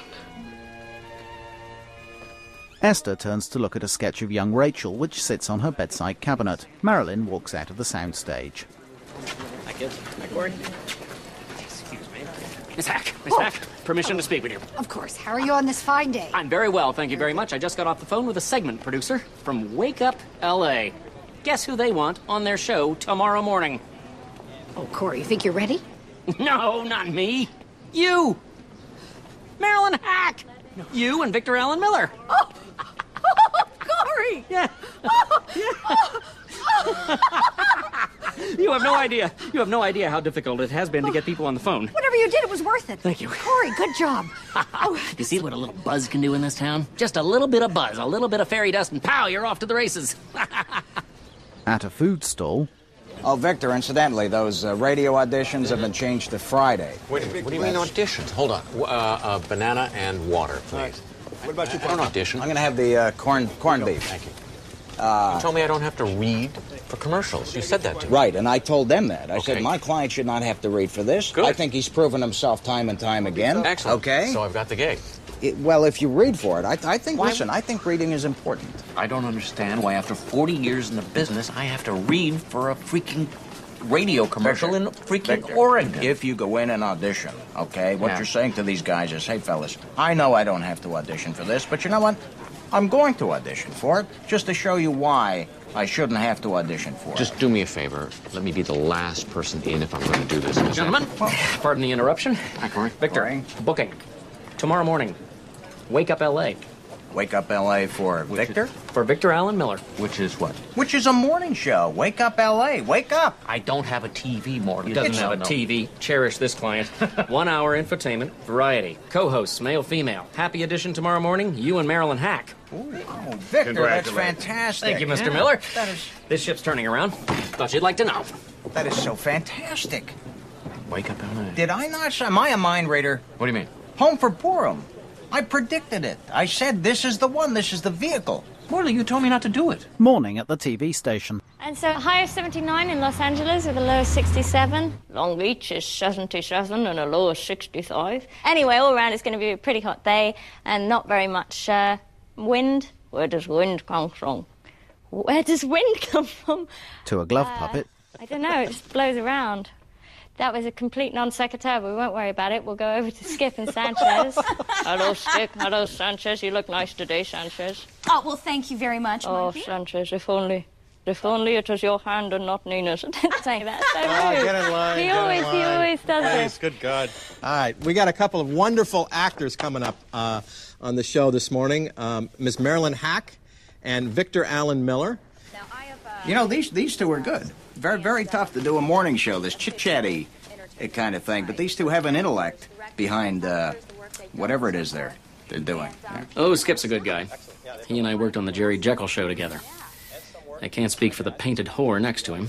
Esther turns to look at a sketch of young Rachel, which sits on her bedside cabinet. Marilyn walks out of the soundstage. Hi, kids. Hi, Corey. Excuse me. Miss Hack. Miss oh. Hack. Permission to speak with you. Of course. How are you on this fine day? I'm very well, thank you very much. I just got off the phone with a segment producer from Wake Up L A. Guess who they want on their show tomorrow morning? Oh, Corey, you think you're ready? No, not me. You! Marilyn Hack! You and Victor Allen Miller. Oh, oh Corey! Yeah. Oh, yeah. You have no idea. You have no idea how difficult it has been to get people on the phone. Whatever you did, it was worth it. Thank you. Corey, good job. Oh. You see what a little buzz can do in this town? Just a little bit of buzz, a little bit of fairy dust, and pow, you're off to the races. At a food stall, Oh, Victor, incidentally, those uh, radio auditions have been changed to Friday. Wait a minute. What do you mean auditions? Hold on. Uh, uh, banana and water, please. What about you? I don't audition. I'm going to have the uh, corn corned beef. Thank you. Uh, You told me I don't have to read for commercials. You said that to me. Right, and I told them that. I Okay. said, my client should not have to read for this. Good. I think he's proven himself time and time again. Excellent. Okay? So I've got the gig. It- well, if you read for it, I, I think, Why- listen, I think reading is important. I don't understand why after forty years in the business, I have to read for a freaking radio commercial in freaking Victor, Oregon. If you go in and audition, okay, what Yeah. you're saying to these guys is, hey, fellas, I know I don't have to audition for this, but you know what? I'm going to audition for it just to show you why I shouldn't have to audition for it. Just do me a favor. Let me be the last person in if I'm going to do this. Gentlemen, pardon the interruption. Hi, Corey. Victor, Corey. booking. Tomorrow morning. Wake Up L A. Wake Up L A for Victor? For Victor Allen Miller. Which is what? Which is a morning show. Wake Up L A. Wake up. I don't have a T V, Morton. He doesn't It's- have a no. T V. Cherish this client. One hour infotainment, variety. Co-hosts, male, female. Happy edition tomorrow morning, you and Marilyn Hack. Oh, Victor, that's Congratulations. fantastic. Thank you, Mister Yeah. Miller. That is, This ship's turning around. Thought you'd like to know. that is so fantastic. Wake Up L A. Did I not say? Am I a mind reader? What do you mean? Home for Purim. I predicted it. I said this is the one. This is the vehicle. Morley, you told me not to do it. Morning at the T V station. And so a high of seventy-nine in Los Angeles with a low of sixty-seven. Long Beach is seventy-seven and a low of sixty-five. Anyway, all around it's going to be a pretty hot day and not very much uh, wind. Where does wind come from? Where does wind come from? To a glove Uh, puppet. I don't know, it just blows around. That was a complete non sequitur, but we won't worry about it. We'll go over to Skip and Sanchez. Hello, Skip. Hello, Sanchez. You look nice today, Sanchez. Oh, well, thank you very much, Oh, Marty. Sanchez, if only, if only it was your hand and not Nina's. Don't say that. So Ah, rude. get in line, He get in always, he line. always does Please, this. good God. All right, we got a couple of wonderful actors coming up uh, on the show this morning. Um, Miss Marilyn Hack and Victor Allen Miller. You know, these these two are good. Very, very tough to do a morning show, this chit-chatty kind of thing. But these two have an intellect behind uh, whatever it is they're, they're doing. Yeah. Oh, Skip's a good guy. He and I worked on the Jerry Jekyll show together. I can't speak for the painted whore next to him.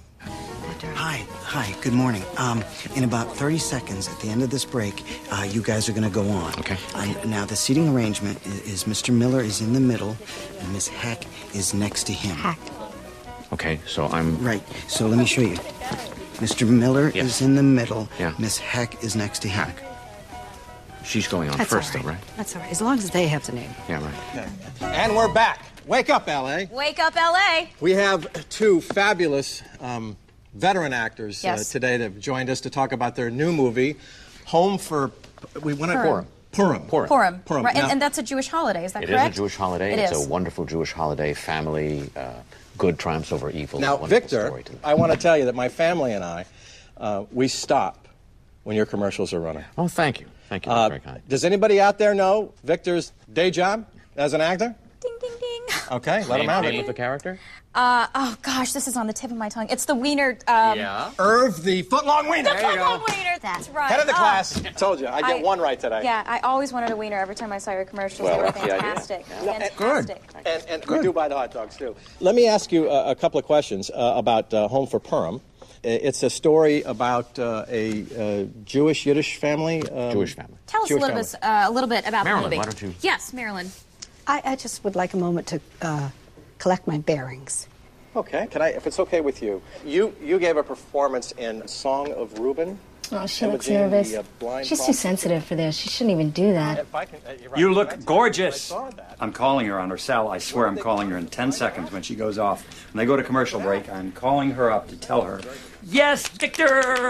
Hi, hi, good morning. Um, in about thirty seconds at the end of this break, uh, you guys are going to go on. Okay. Uh, now, the seating arrangement is, is Mister Miller is in the middle, and Miss Heck is next to him. Heck. Okay, so I'm... Right, so let me show you. Mister Miller Yes. is in the middle. Yeah. Miss Heck is next to him. She's going on That's first, all though, right? That's all right, as long as they have the name. Yeah, right. And we're back. Wake up, L A. Wake Up L A. We have two fabulous um, veteran actors uh, Yes. today that have joined us to talk about their new movie, Home for... We want to Purim. Purim. Purim. Purim. Purim. Right, and, Now- and that's a Jewish holiday, is that It is correct? a Jewish holiday. It it's is. a wonderful Jewish holiday. Family, uh, good triumphs over evil. Now, Wonderful Victor, story to I want to tell you that my family and I, uh, we stop when your commercials are running. Oh, thank you. Thank you. That's Uh, very kind. does anybody out there know Victor's day job as an actor? Ding, ding, ding. Okay, let him out. Name of the character? Uh, oh, gosh, this is on the tip of my tongue. It's the wiener. Um, Yeah. Irv, the footlong wiener. The footlong wiener. That's right. Head of the Oh. class. Told you, I get I- one right today. Yeah, I always wanted a wiener every time I saw your commercials. Well, they were that's the idea. fantastic. No, and- Fantastic. And, and we do buy the hot dogs, too. Let me ask you a, a couple of questions uh, about uh, Home for Purim. I- It's a story about uh, a uh, Jewish Yiddish family. Um, Jewish family. Tell us Jewish a little family. bit, uh, a little bit about Marilyn, the movie. why don't you- Yes, Marilyn. I, I just would like a moment to uh, collect my bearings. Okay, can I, if it's okay with you, you you gave a performance in Song of Reuben. Oh, she looks Imogene, nervous. the, uh, blind She's too prophet. sensitive for this. She shouldn't even do that. If I can- uh, you're right. You look gorgeous. I'm calling her on her cell. I swear I'm calling her in ten seconds when she goes off. When they go to commercial break, I'm calling her up to tell her, yes, Victor!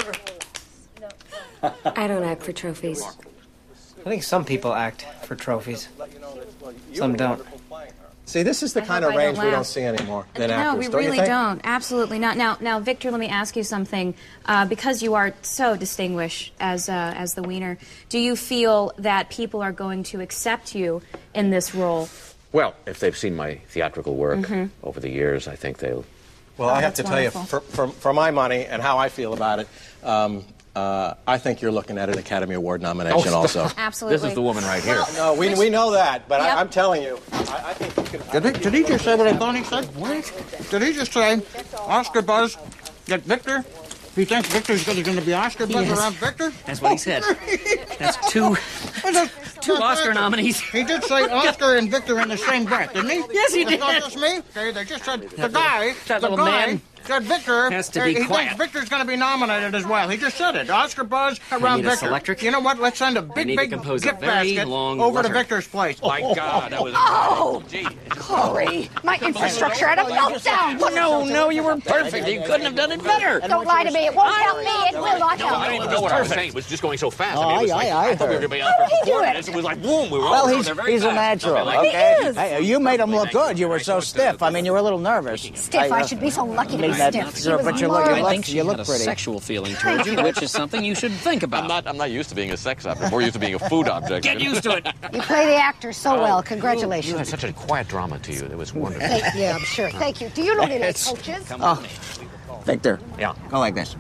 I don't act for trophies. I think some people act for trophies. Some don't. See, this is the I kind hope of I range don't we don't laugh. see anymore in no, actors, we don't you really think? don't. Absolutely not. Now, now, Victor, let me ask you something. Uh, because you are so distinguished as uh, as the wiener, do you feel that people are going to accept you in this role? Well, if they've seen my theatrical work Mhm. over the years, I think they'll... Well, Oh, I have that's to tell you, wonderful. for, for, for my money and how I feel about it, um, uh, I think you're looking at an Academy Award nomination Oh, also. Absolutely. This is the woman right here. No, we, we know that, but Yep. I, I'm telling you, I, I think you can... Did he, did he just say what I thought he said? What? Did he just say, Oscar Buzz, That Victor? He thinks Victor's going to be Oscar buzz Yes. around Victor? That's what he said. That's two, two Oscar nominees. He did say Oscar and Victor in the same breath, didn't he? Yes, he It's did. not just me. Okay, they just said the That guy, little- that the little guy man said Victor. has to uh, be he quiet. thinks Victor's going to be nominated as well. He just said it. Oscar buzz around need a Victor. selectric. You know what? Let's send a big, need to big compose a gift very basket long over letter. to Victor's place. My God, that was Oh! Gee. Corey, my infrastructure had a meltdown. No, no, you were perfect. You couldn't have done it better. Don't lie to me. It won't help me. It will not No, I help don't me. even know what I was saying. It was just going so fast. Oh, I mean, it was I- like, I- I I thought we were heard. going to be How out did for he do performance. it? It was like, boom, we were Well, all he's, there very he's a fast. natural, Okay, like- okay? He is. Hey, you made him look good. You were so stiff. I mean, you were a little nervous. Stiff, I should be so lucky to be mean that- stiff. He sure, was but you look- you marvelous. I think she you look had a pretty. sexual feeling towards you, which is something you should think about. I'm not, I'm not used to being a sex object. I'm more used to being a food object. Get used to it. You play the actor so well. You had Congratulations. such a quiet drama to you. It was wonderful. Thank, yeah, I'm sure. Thank you. Do you know any of those coaches? Oh, Victor. Yeah. Go like this.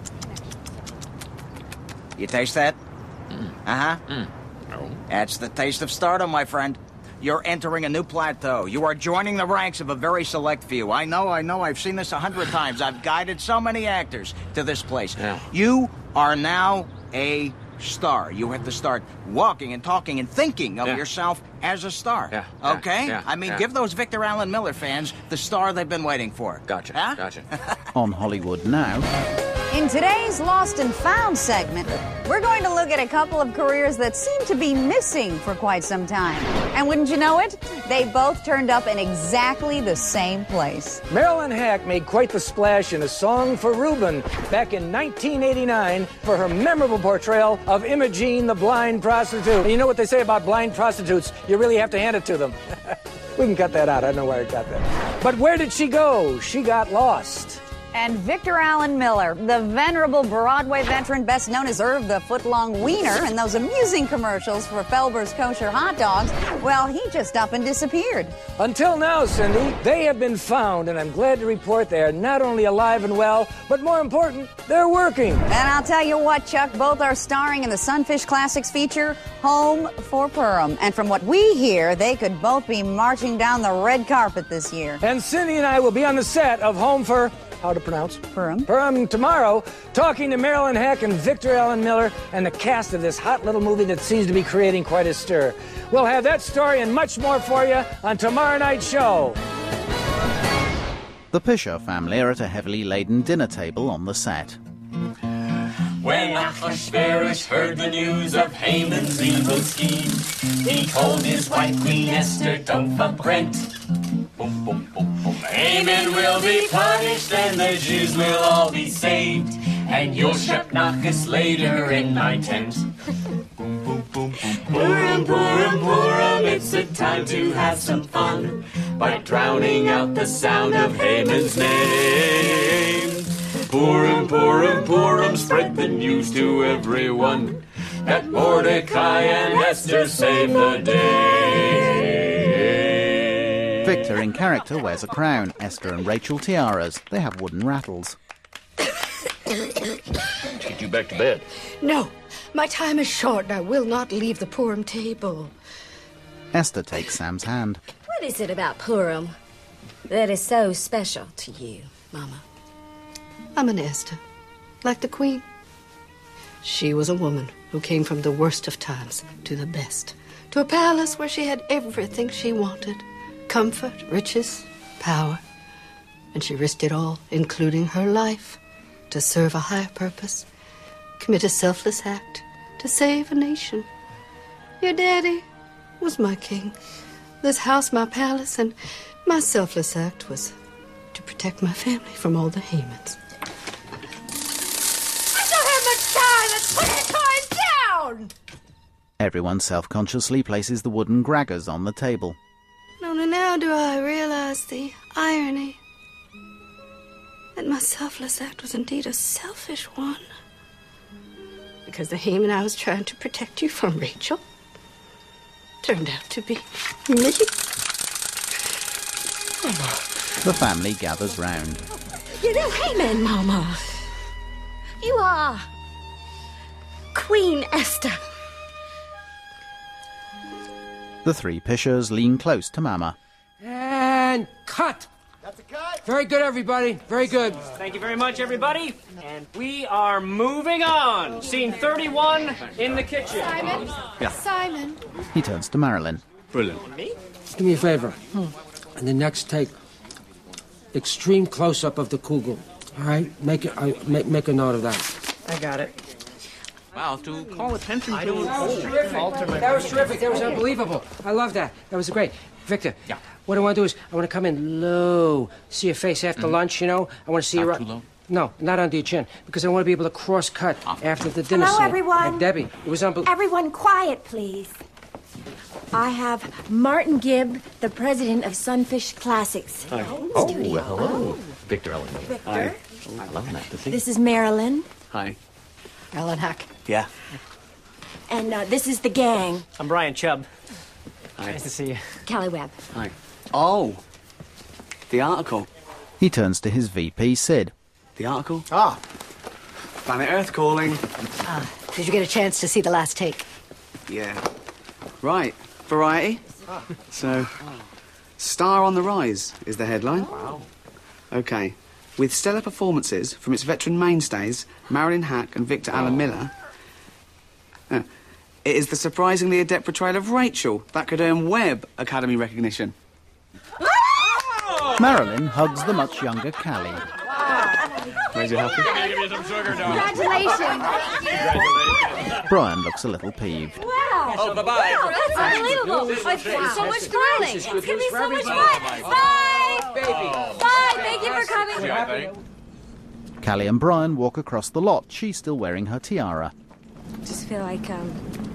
You taste that? Uh-huh. Mm. Oh. That's the taste of stardom, my friend. You're entering a new plateau. You are joining the ranks of a very select few. I know, I know. I've seen this a hundred times. I've guided so many actors to this place. Yeah. You are now a star. You have to start walking and talking and thinking of Yeah. yourself as a star. Yeah, yeah, Okay? yeah, I mean, yeah. give those Victor Allen Miller fans the star they've been waiting for. Gotcha, Huh? gotcha. On Hollywood Now, In today's Lost and Found segment, we're going to look at a couple of careers that seem to be missing for quite some time. And wouldn't you know it? They both turned up in exactly the same place. Marilyn Hack made quite the splash in A Song for Reuben back in nineteen eighty-nine for her memorable portrayal of Imogene, the blind prostitute. And you know what they say about blind prostitutes? You really have to hand it to them. We can cut that out. I don't know where I got that. But where did she go? She got lost. And Victor Allen Miller, the venerable Broadway veteran best known as Irv the Footlong Wiener in those amusing commercials for Felber's Kosher Hot Dogs, well, he just up and disappeared. Until now, Cindy, they have been found, and I'm glad to report they are not only alive and well, but more important, they're working. And I'll tell you what, Chuck, both are starring in the Sunfish Classics feature, Home for Purim. And from what we hear, they could both be marching down the red carpet this year. And Cindy and I will be on the set of Home for... How to pronounce? Purim. Purim tomorrow, talking to Marilyn Hack and Victor Allen Miller and the cast of this hot little movie that seems to be creating quite a stir. We'll have that story and much more for you on tomorrow night's show. the Pisher family are at a heavily laden dinner table on the set. When Ahasuerus heard the news of Haman's evil scheme, he told his wife, Queen Esther, don't fret. Boom, boom, boom, boom. Haman will be punished and the Jews will all be saved, and you'll Shepnachus later in my tent. Boom, boom, boom, boom. Purim, Purim, Purim, it's a time to have some fun by drowning out the sound of Haman's name. Purim, Purim, Purim, spread the news to everyone that Mordecai and Esther save the day. Victor, in character, wears a crown. Esther and Rachel tiaras. They have wooden rattles. Let's get you back to bed. No, my time is short and I will not leave the Purim table. Esther takes Sam's hand. What is it about Purim that is so special to you, Mama? I'm an Esther, like the Queen. She was a woman who came from the worst of times to the best, to a palace where she had everything she wanted. Comfort, riches, power. And she risked it all, including her life, to serve a higher purpose, commit a selfless act, to save a nation. Your daddy was my king, this house my palace, and my selfless act was to protect my family from all the Hamans. I don't have much time! Let's put the toys down! Everyone self-consciously places the wooden graggers on the table. Only now do I realize the irony that my selfless act was indeed a selfish one. Because the Haman I was trying to protect you from, Rachel, turned out to be me. The family gathers round. You know Haman, Mama. You are Queen Esther. The three Pishers lean close to Mama. And cut! That's a cut. Very good, everybody. Very good. Thank you very much, everybody. And we are moving on. Scene thirty-one in the kitchen. Simon? Yeah. Simon? He turns to Marilyn. Brilliant. Do me a favor. In the next take, extreme close-up of the kugel. All right? Make, it, uh, make, make a note of that. I got it. Wow, to call attention to... That was terrific. That was terrific. That was unbelievable. I love that. That was great. Victor, yeah. What I want to do is I want to come in low, see your face after mm-hmm. lunch, you know? I want to see not your... too low? No, not under your chin, because I want to be able to cross-cut after the dinner Hello, scene. everyone. Like Debbie, it was unbelievable. Everyone quiet, please. I have Martin Gibb, the president of Sunfish Classics. Hi. in Oh, studio. well, hello. Victor Ellen. Victor. Hi. Oh, I love that to see. This is Marilyn, Hi. Ellen Huck, Yeah. and uh, this is the gang, I'm Brian Chubb. Hi. Nice to see you. Callie Webb. Hi. Oh, the article. He turns to his V P, Sid. The article? Ah. Planet Earth calling. Uh, did you get a chance to see the last take? Yeah. Right. Variety. So, Star on the Rise is the headline. Wow. Okay. With stellar performances from its veteran mainstays, Marilyn Hack and Victor Allen Miller, uh, it is the surprisingly adept portrayal of Rachel that could earn Webb Academy recognition. Marilyn hugs the much younger Callie. Made you happy? Congratulations. Brian looks a little peeved. Wow. Oh, bye-bye. Wow, that's unbelievable. This is Oh, it's gonna be so fantastic. much fun. This is It's good gonna be news for so much everybody. fun. Bye. Baby. Bye. Thank you for coming. Callie and Brian walk across the lot. She's still wearing her tiara. I just feel like um,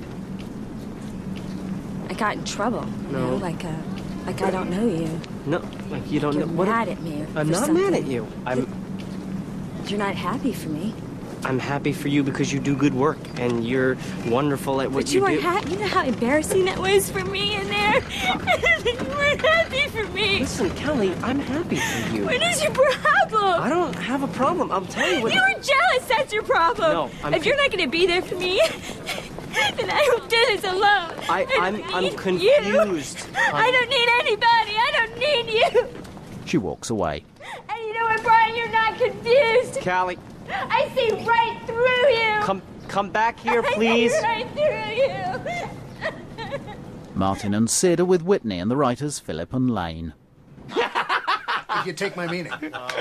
I got in trouble. You No. know, like uh, like I don't know you. No, like you don't You're know... What mad at me. I'm for not something. mad at you. I'm... You're not happy for me. I'm happy for you because you do good work and you're wonderful at what But you, you do. weren't happy. You know how embarrassing that was for me in there. You weren't happy for me. Listen, Kelly, I'm happy for you. What is your problem? I don't have a problem. I'll tell you what. You were jealous. That's your problem. No, I'm if you're not going to be there for me, then I will do this alone. I, I'm, I'm need confused. You. I don't need anybody. I don't need you. She walks away. And you know what, Brian? You're not confused. Callie, I see right through you. come, come back here, I please. see right through you. Martin and Sid are with Whitney and the writers Philip and Lane. If you take my meaning.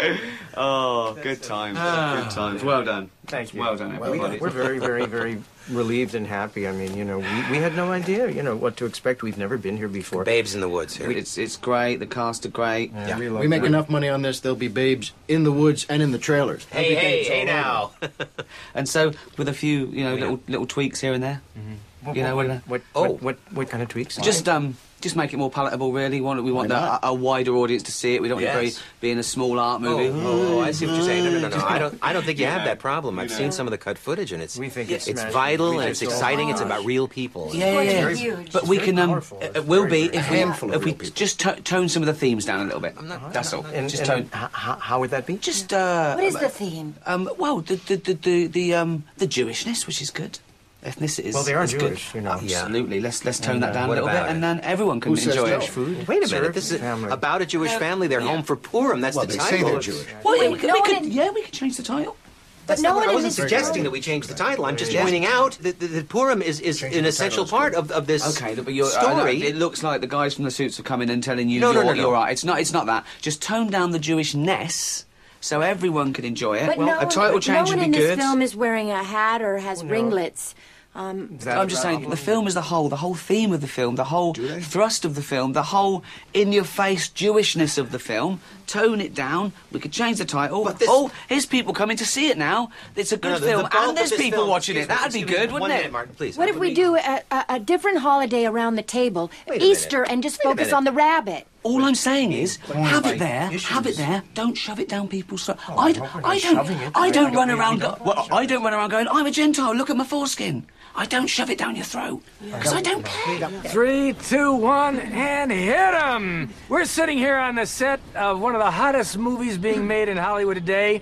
Oh, good times. Ah. Good times. Well done. Thank you. Well done, everybody. We're very, very, very relieved and happy. I mean, you know, we, we had no idea, you know, what to expect. We've never been here before. Babes in the woods here. It's, it's great. The cast are great. Yeah, we, we make enough money on this, there'll be babes in the woods and in the trailers. Hey, hey, hey now. And so, with a few, you know, little little tweaks here and there. What, You know, what, what- what, oh. what, what, what kind of tweaks? Just um, just make it more palatable. Really, we want we want Why a, a wider audience to see it. We don't want Yes. it very being a small art movie. Oh, oh, I see what you're saying. No, no, no, no. I I don't. I don't think you have that problem. I've You seen know. some of the cut footage, and it's We think it's it's smashed. vital We and think it's so. exciting. It's about real people. Yeah, yeah, yeah. But we can um, it will be if we handful of if we real people. just to- tone some of the themes down a little bit. That's all. And, Just and tone. how, how would that be? Just uh. What is the theme? Um. Well, the the the the, the um the Jewishness, which is good. Ethnicities. Well, they are is good. Jewish, you know. Absolutely. Let's let's tone And, that uh, down a what little bit, about and it? then everyone can Who says enjoy no? it. Food? Wait a minute. This is about a Jewish family. They're home for Purim. That's Well, the they title. say they're Jewish. Well, yeah, Wait, we could, no we one could in- yeah, we could change the title. But That's no not what- one I in wasn't this suggesting room- that we change the title. I'm just Yeah. pointing out that, that, that Purim is, is Changing an the essential title part is of, of this Okay, but you're, I know, story. it looks like the guys from the suits are coming and telling you No, no, you're, no, no. you're right. It's not. It's not that. Just tone down the Jewishness so everyone can enjoy it. But well, no a title one, change no would one be in good. this film is wearing a hat or has ringlets. Um, I'm just saying, the film as a whole, the whole theme of the film, the whole thrust of the film, the whole in-your-face Jewishness of the film, tone it down. We could change the title. But this- Oh, here's people coming to see it now. It's a good No, the- film, the bulk and there's of this people film- watching it. excuse me, That'd be excuse me, good, one wouldn't minute, it? Martin, please. what if we do a, a, a different holiday around the table, Wait a Easter, minute. and just Wait a focus minute. on the rabbit? All I'm saying is, have it there, issues. have it there. Don't shove it down people's throats. Oh, I, no, we're not I don't, shoving it. I I don't don't run need- around. we Go, don't well, shove I don't run around going, I'm a Gentile. Look at my foreskin. I don't shove it down your throat because I don't care. Three, two, one, and hit 'em! We're sitting here on the set of one of the hottest movies being made in Hollywood today.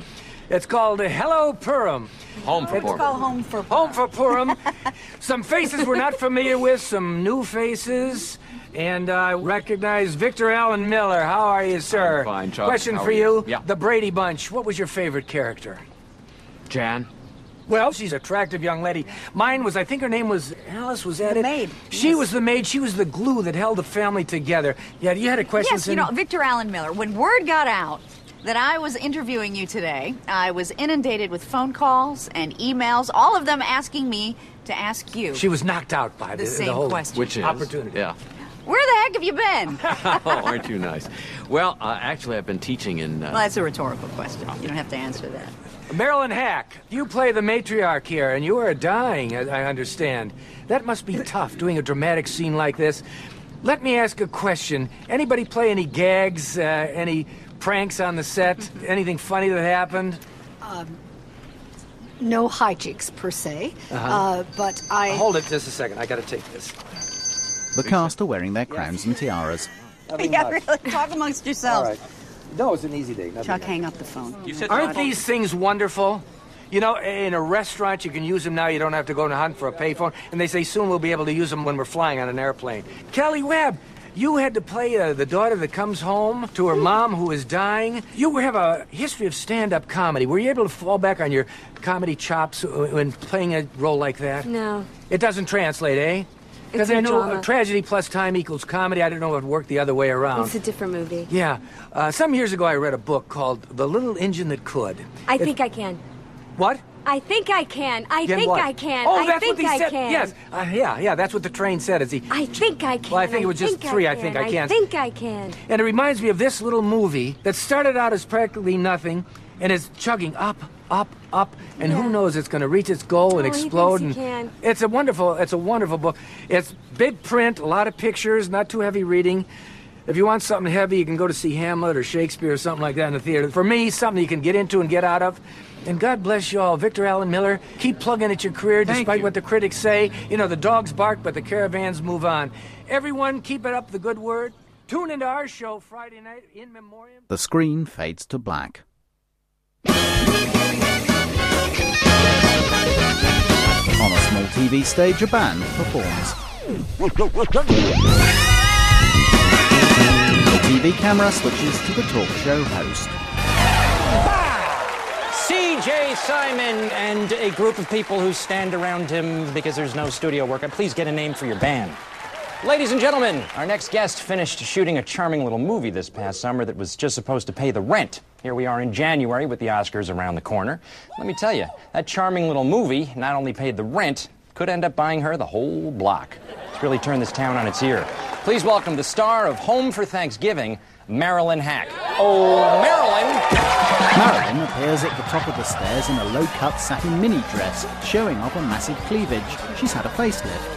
It's called Hello Purim. Home for It's Purim. Call home for Home for Purim. Some faces we're not familiar with, some new faces. And I uh, recognize Victor Allen Miller. How are you, sir? I'm fine, Chuck. Question How for are you. you? Yeah. The Brady Bunch. What was your favorite character? Jan. Well, she's an attractive young lady. Mine was, I think her name was Alice, was that The it? maid, She yes. was the maid. She was the glue that held the family together. Yeah, you had a question, Yes, you Cindy? know, Victor Allen Miller, when word got out that I was interviewing you today, I was inundated with phone calls and emails, all of them asking me to ask you. She was knocked out by The the, same the whole question. Which is? opportunity. Yeah. Where the heck have you been? Oh, aren't you nice? Well, uh, actually, I've been teaching in... Uh, Well, that's a rhetorical question. You don't have to answer that. Marilyn Hack, you play the matriarch here, and you are dying, as I understand. That must be tough, doing a dramatic scene like this. Let me ask a question. Anybody play any gags, uh, any pranks on the set? Anything funny that happened? Um, no hijinks, per se. Uh-huh. Uh, but I... Hold it just a second. I gotta take this. The cast are wearing their crowns and tiaras. Yeah, really. Talk amongst yourselves. All right. No, it's an easy day. Nothing Chuck, else. hang up the phone. Aren't these things wonderful? You know, in a restaurant, you can use them now. You don't have to go and hunt for a payphone. And they say soon we'll be able to use them when we're flying on an airplane. Kelly Webb, you had to play uh, the daughter that comes home to her mom who is dying. You have a history of stand-up comedy. Were you able to fall back on your comedy chops when playing a role like that? No. It doesn't translate, eh? Because It's I a knew drama. uh, tragedy plus time equals comedy. I didn't know it would work the other way around. It's a different movie. Yeah. Uh, some years ago, I read a book called The Little Engine That Could. I It- think I can. What? I think I can. I Again, think what? I can. Oh, I that's think what he I said. can. Yes. Uh, yeah, yeah, that's what the train said. Is he? I think I can. Well, I think it was just three. I can. think I can. I think I can. And it reminds me of this little movie that started out as practically nothing and is chugging up, up, up, and who knows, it's going to reach its goal and Oh, he explode. thinks he and can. It's a wonderful, it's a wonderful book. It's big print, a lot of pictures, not too heavy reading. If you want something heavy, you can go to see Hamlet or Shakespeare or something like that in the theater. For me, something you can get into and get out of. And God bless you all. Victor Allen Miller, keep plugging at your career Thank despite you. what the critics say. You know, the dogs bark, but the caravans move on. Everyone, keep it up, the good word. Tune into our show Friday night in memoriam. The screen fades to black. On a small T V stage, a band performs. The T V camera switches to the talk show host. C J Simon and a group of people who stand around him because there's no studio work. Please get a name for your band. Ladies and gentlemen, our next guest finished shooting a charming little movie this past summer that was just supposed to pay the rent. Here we are in January with the Oscars around the corner. Let me tell you, that charming little movie not only paid the rent, could end up buying her the whole block. It's really turned this town on its ear. Please welcome the star of Home for Thanksgiving, Marilyn Hack. Oh, Marilyn! Marilyn appears at the top of the stairs in a low-cut satin mini dress, showing off a massive cleavage. She's had a facelift.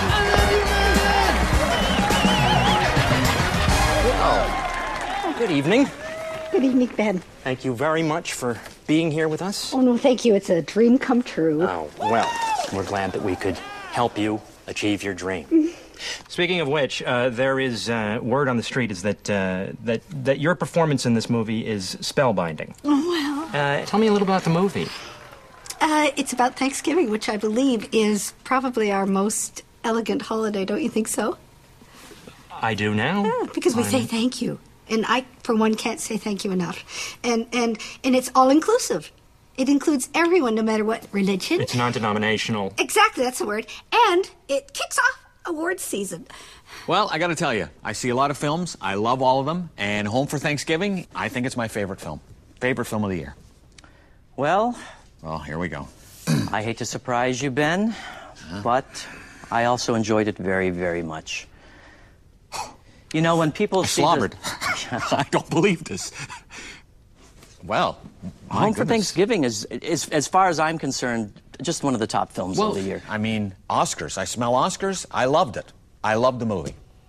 Oh, good evening. Good evening, Ben. Thank you very much for being here with us. Oh, no, thank you. It's a dream come true. Oh, well, we're glad that we could help you achieve your dream. Speaking of which, uh, there is uh, word on the street is that uh, that that your performance in this movie is spellbinding. Oh, well. Uh, tell me a little about the movie. Uh, it's about Thanksgiving, which I believe is probably our most elegant holiday, don't you think so? I do now. Yeah, because we I'm- say thank you. And I, for one, can't say thank you enough. And and and it's all-inclusive. It includes everyone, no matter what religion. It's non-denominational. Exactly, that's the word. And it kicks off awards season. Well, I gotta tell you, I see a lot of films. I love all of them. And Home for Thanksgiving, I think it's my favorite film. Favorite film of the year. Well, Well, here we go. I hate to surprise you, Ben, but I also enjoyed it very, very much. You know, when people I see slobbered. this- I don't believe this. Well, my Home for goodness. Thanksgiving is, is, as far as I'm concerned, just one of the top films Well, of the year. I mean, Oscars. I smell Oscars. I loved it. I loved the movie.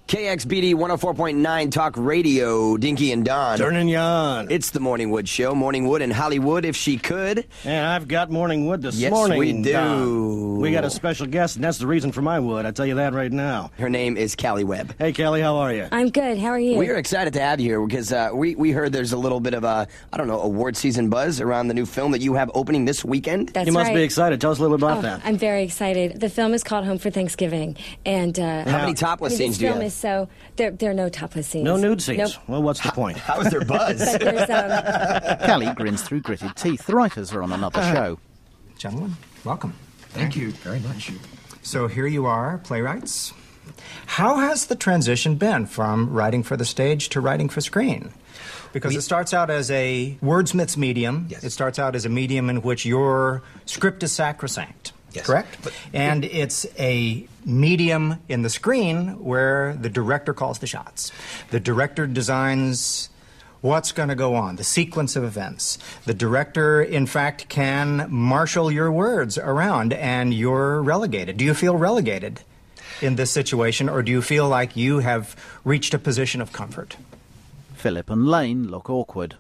K X B D one oh four point nine Talk Radio, Dinky and Don. Turning you on. It's the Morning Wood Show. Morning Wood in Hollywood, if she could. And I've got Morning Wood this yes, morning. we do. Don. We got a special guest, and that's the reason for my wood. I tell you that right now. Her name is Callie Webb. Hey, Callie, how are you? I'm good. How are you? We are excited to have you here because uh, we, we heard there's a little bit of a, I don't know, award season buzz around the new film that you have opening this weekend. That's you must right. be excited. Tell us a little bit about Oh, that. I'm very excited. The film is called Home for Thanksgiving, and uh, how many topless I mean, scenes do you This film have? is so there. There are no topless scenes. No nude scenes. Nope. Well, what's the point? How is there buzz? But there's, um, Callie grins through gritted teeth. The writers are on another Uh, show. Gentlemen, welcome. Thank you very much. So here you are, playwrights. How has the transition been from writing for the stage to writing for screen? Because it starts out as a wordsmith's medium. Yes. It starts out as a medium in which your script is sacrosanct. Yes. Correct? But, and it's a medium in the screen where the director calls the shots. The director designs what's going to go on, the sequence of events. The director, in fact, can marshal your words around, and you're relegated. Do you feel relegated in this situation, or do you feel like you have reached a position of comfort? Philip and Lane look awkward.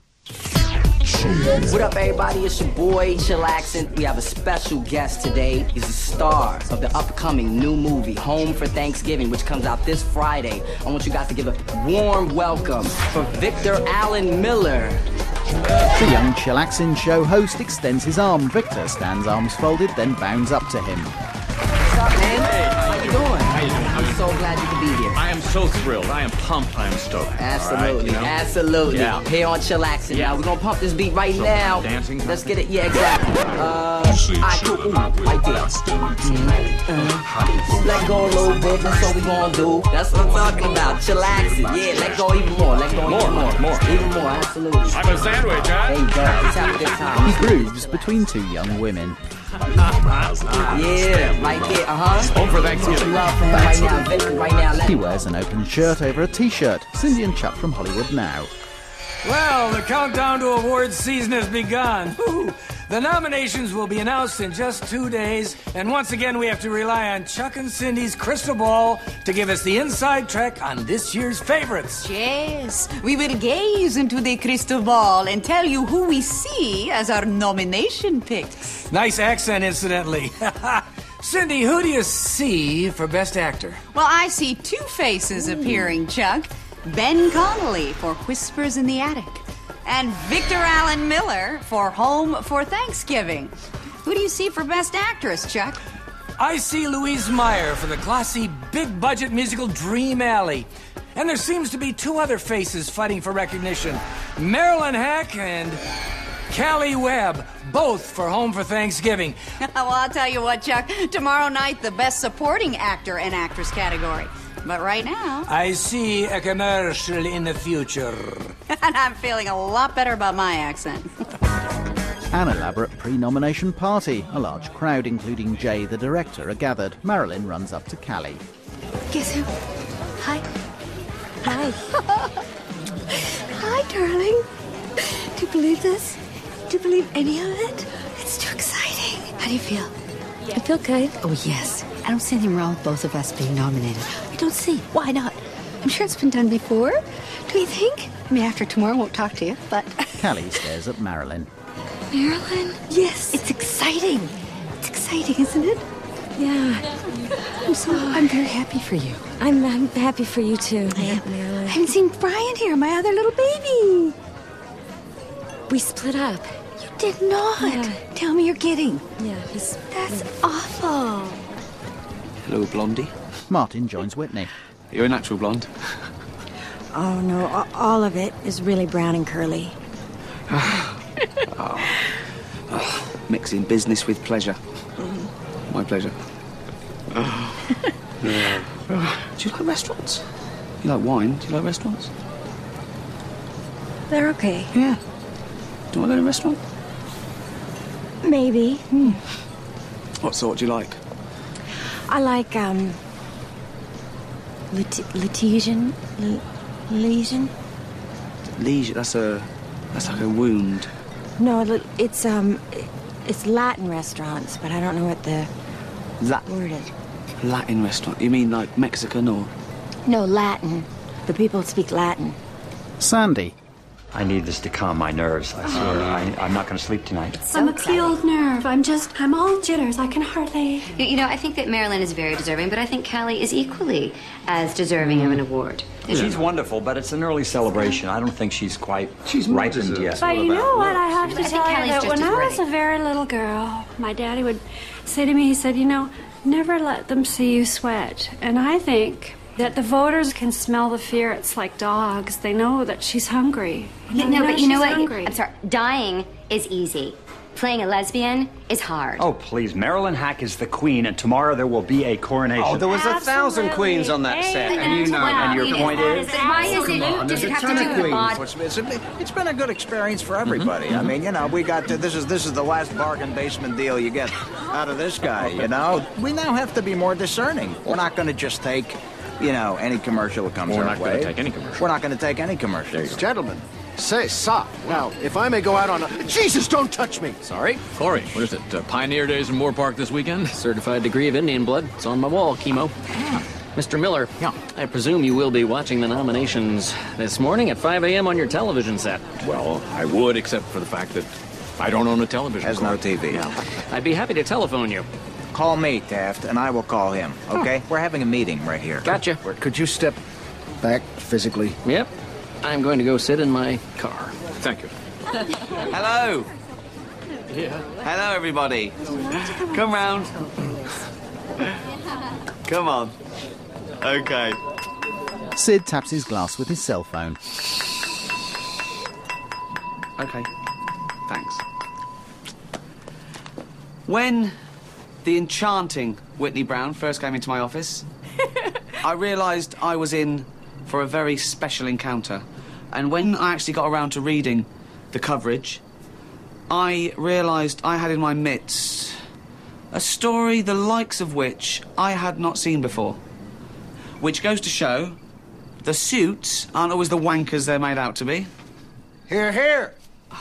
What up, everybody? It's your boy, Chillaxin. We have a special guest today. He's the star of the upcoming new movie, Home for Thanksgiving, which comes out this Friday. I want you guys to give a warm welcome for Victor Allen Miller. The young Chillaxin show host extends his arm. Victor stands arms folded, then bounds up to him. What's up, man? How you doing? How you doing? I'm so glad you could be here. I am so thrilled. I am pumped. I am stoked. Absolutely, All right, you know? absolutely. Yeah. Here on Chillaxin. Yeah. Now we're gonna pump this beat right So, now. dancing Let's get it. Yeah, exactly. Uh, I cool. Ooh, right there. Mm-hmm. Uh-huh. Let go a little bit. That's what we gonna do. That's what I'm talking about. Chillaxin. Yeah, let go even more. Let go More, even more. more. Even more. Absolutely. I'm a sandwich, huh? There you go. Let's have a good He time. grooves between two young women. Yeah, right there. Uh huh. Home for Thanksgiving. Love for him right now. Victor, right now. Let He wears an open shirt over a t-shirt. Cindy and Chuck from Hollywood Now. Well, the countdown to awards season has begun. Woo-hoo. The nominations will be announced in just two days, and once again we have to rely on Chuck and Cindy's crystal ball to give us the inside track on this year's favorites. Yes, we will gaze into the crystal ball and tell you who we see as our nomination picks. Nice accent, incidentally. Cindy, who do you see for Best Actor? Well, I see two faces appearing, Chuck. Ben Connolly for Whispers in the Attic, and Victor Allen Miller for Home for Thanksgiving. Who do you see for Best Actress, Chuck? I see Louise Meyer for the classy, big-budget musical Dream Alley. And there seems to be two other faces fighting for recognition. Marilyn Hack and Callie Webb, both for Home for Thanksgiving. Well, I'll tell you what, Chuck. Tomorrow night, the Best Supporting Actor and Actress category. But right now... I see a commercial in the future. And I'm feeling a lot better about my accent. An elaborate pre-nomination party. A large crowd, including Jay, the director, are gathered. Marilyn runs up to Callie. Guess who? Hi. Hi. Hi, darling. Do you believe this? Do you believe any of it? It's too exciting. How do you feel? I feel good. Oh, yes. I don't see anything wrong with both of us being nominated. I don't see. Why not? I'm sure it's been done before. Do you think? I mean, after tomorrow, I won't talk to you, but... Callie stares at Marilyn. Marilyn? Yes. It's exciting. It's exciting, isn't it? Yeah. I'm so... I'm very happy for you. I'm, I'm happy for you, too, I am. Marilyn. I haven't seen Brian here, my other little baby. We split up. You did not. Yeah. Tell me you're kidding. Yeah, he's... That's awful. Hello, Blondie. Martin joins Whitney. You're a natural blonde. Oh, no, a- all of it is really brown and curly. oh. Oh. Mixing business with pleasure. Mm. My pleasure. Oh. Yeah. Oh. Do you like restaurants? You like wine? Do you like restaurants? They're okay. Yeah. Do you want to go to a restaurant? Maybe. Hmm. What sort do you like? I like, um... Lit- Letizian? L- Lesion? Leisure. That's a... That's like a wound. No, li- it's, um... It's Latin restaurants, but I don't know what the La- word is. Latin restaurant? You mean like Mexican or... No, Latin. The people speak Latin. Sandy. I need this to calm my nerves. I swear, I, I'm not going to sleep tonight. I'm a peeled nerve. I'm just, I'm all jitters. I can hardly... You, you know, I think that Marilyn is very deserving, but I think Callie is equally as deserving of an award. She's wonderful, but it's an early celebration. I don't think she's quite she's ripened yet. But you know what? I have to I think tell you Callie's that just when as I was worthy. a very little girl, my daddy would say to me, he said, you know, never let them see you sweat. And I think that the voters can smell the fear. It's like dogs. They know that she's hungry. Yeah, They no, but you know she's what? hungry. I'm sorry. Dying is easy. Playing a lesbian is hard. Oh, please. Marilyn Hack is the queen, and tomorrow there will be a coronation. Oh, there was a thousand queens on that set, and you know. And your point is? But why is it? Does it have to do with the bod? It's, it's, it's been a good experience for everybody. I mean, you know, we got to, this is this is the last bargain basement deal you get out of this guy. You know, we now have to be more discerning. We're not going to just take, you know, any commercial that comes We're our not way. going to take any commercial. We're not going to take any commercials. Gentlemen, say stop. Now, if I may go out on a... Jesus, don't touch me! Sorry? Corey, what is it? Uh, Pioneer Days in Moore Park this weekend? Certified degree of Indian blood. It's on my wall, chemo. Mister Miller, yeah. I presume you will be watching the nominations this morning at five a.m. on your television set. Well, I would, except for the fact that I don't own a television. Has no T V. Yeah. I'd be happy to telephone you. Call me, Taft, and I will call him, okay? We're having a meeting right here. Gotcha. Could you step back physically? Yep. I'm going to go sit in my car. Thank you. Hello. Yeah. Hello, everybody. Come round. Come on. Okay. Sid taps his glass with his cell phone. Okay. Thanks. When the enchanting Whitney Brown first came into my office, I realised I was in for a very special encounter. And when I actually got around to reading the coverage, I realised I had in my midst a story the likes of which I had not seen before. Which goes to show the suits aren't always the wankers they're made out to be. Hear, hear!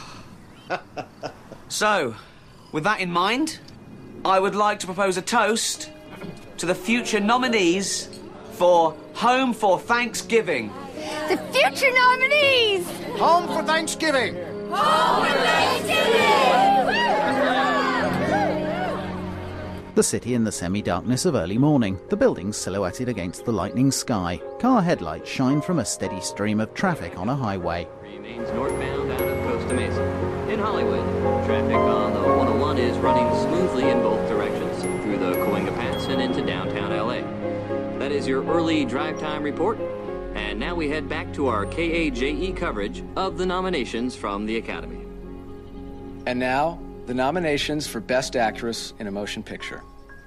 So, with that in mind, I would like to propose a toast to the future nominees for Home for Thanksgiving. The future nominees! Home for Thanksgiving! Home for Thanksgiving! The city in the semi-darkness of early morning, the buildings silhouetted against the lightning sky. Car headlights shine from a steady stream of traffic on a highway. Remains northbound out of Costa Mesa. In Hollywood, traffic on the one oh one is running smoothly in both directions through the Cahuenga Pass and into downtown L A. That is your early drive time report. And now we head back to our K A J E coverage of the nominations from the Academy. And now, the nominations for Best Actress in a Motion Picture.